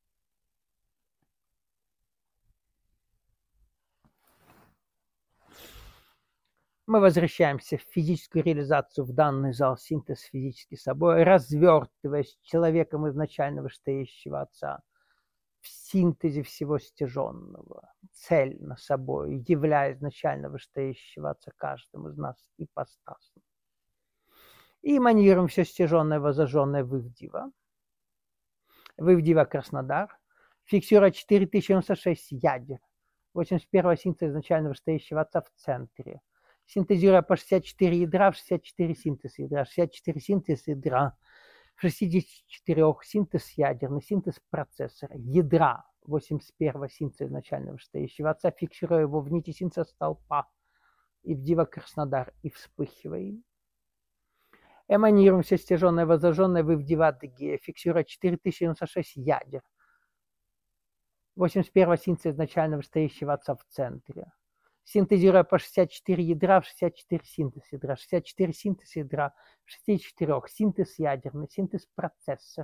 [SPEAKER 1] Мы возвращаемся в физическую реализацию в данный зал, синтез физически собой, развертываясь человеком изначально вышестоящего Отца в синтезе всего стяженного, цельно собой, являя изначально вышестоящего Отца каждому из нас ипостасно. И эманируем все стяженное, возожженное в Ивдива. В Ивдива Краснодар, фиксируя четыре тысячи девяносто шесть ядер восемьдесят первого синтеза изначально вышестоящего Отца в центре, синтезируя по шестьдесят четыре ядра в шестьдесят четыре синтез ядра, шестьдесят четыре синтез ядра, в шестидесяти четырёх синтез ядерный, синтез процессора, ядра восемьдесят первого синца изначально вышестоящего отца, фиксируя его в нити синца столпа и в дива Краснодар, и вспыхивая им. Эманируем все стяженное, возраженное в дива Дегея, фиксируя четыре тысячи девяносто шесть ядер. восемьдесят первого синца изначально вышестоящего отца в центре. Синтезируя по шестьдесят четыре ядра в шестьдесят четыре синтез ядра, шестьдесят четыре синтез ядра в шестьдесят четыре, синтез ядерный, синтез процессор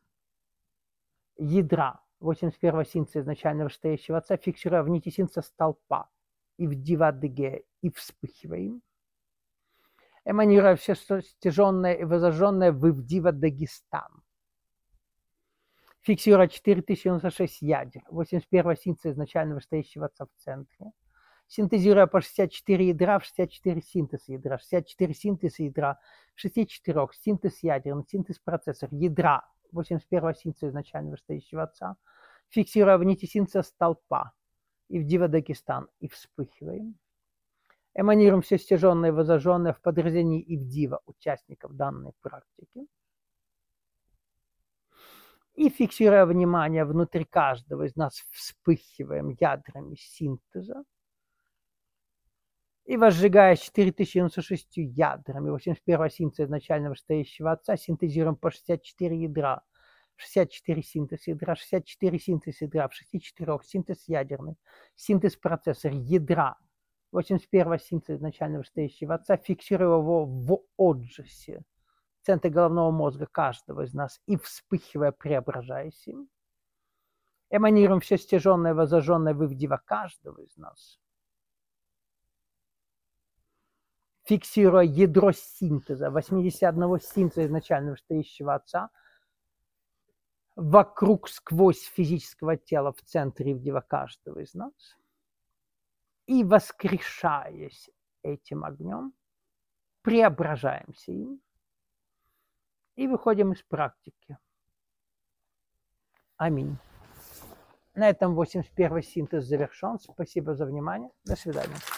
[SPEAKER 1] ядра восемьдесят первого синтеза изначально вышестоящего отца, фиксируя в нити синтеза столпа и в дива Дегея, и вспыхивая им. Эманируя все стяженное и возожженное в дива Дагестан. Фиксируя четыре тысячи девяносто шесть ядер, восемьдесят первого синтеза изначально вышестоящего отца в центре. Синтезируя по шестьдесят четыре ядра в шестьдесят четыре синтез ядра, шестьдесят четыре синтез ядра в шестьдесят четыре, синтез ядерный, синтез процессор ядра восемьдесят первого синтеза изначально вышестоящего отца, фиксируя в нити синтеза столпа и в дива Дагестан, и вспыхиваем. Эманируем все стяженное и возожженное в подразделении и в дива участников данной практики. И фиксируя внимание внутри каждого из нас, вспыхиваем ядрами синтеза. И возжигая четыре тысячи девяносто шесть ядрами восемьдесят первого синтеза изначально вышестоящего отца, синтезируем по шестьдесят четыре ядра, шестьдесят четыре синтез ядра, шестьдесят четыре синтез ядра в шестьдесят четыре, синтез ядерный, синтез процессор ядра восемьдесят первого синтеза изначально вышестоящего отца, фиксируя его в отжисе, в центре головного мозга каждого из нас, и вспыхивая, преображаясь им. Эманируем все стяженное, возожженное в дива каждого из нас. Фиксируя ядро синтеза, восемьдесят одного синтеза изначально вышестоящего отца, вокруг, сквозь физического тела в центре дива каждого из нас, и воскрешаясь этим огнем, преображаемся им и выходим из практики. Аминь. На этом восемьдесят первый синтез завершен. Спасибо за внимание. До свидания.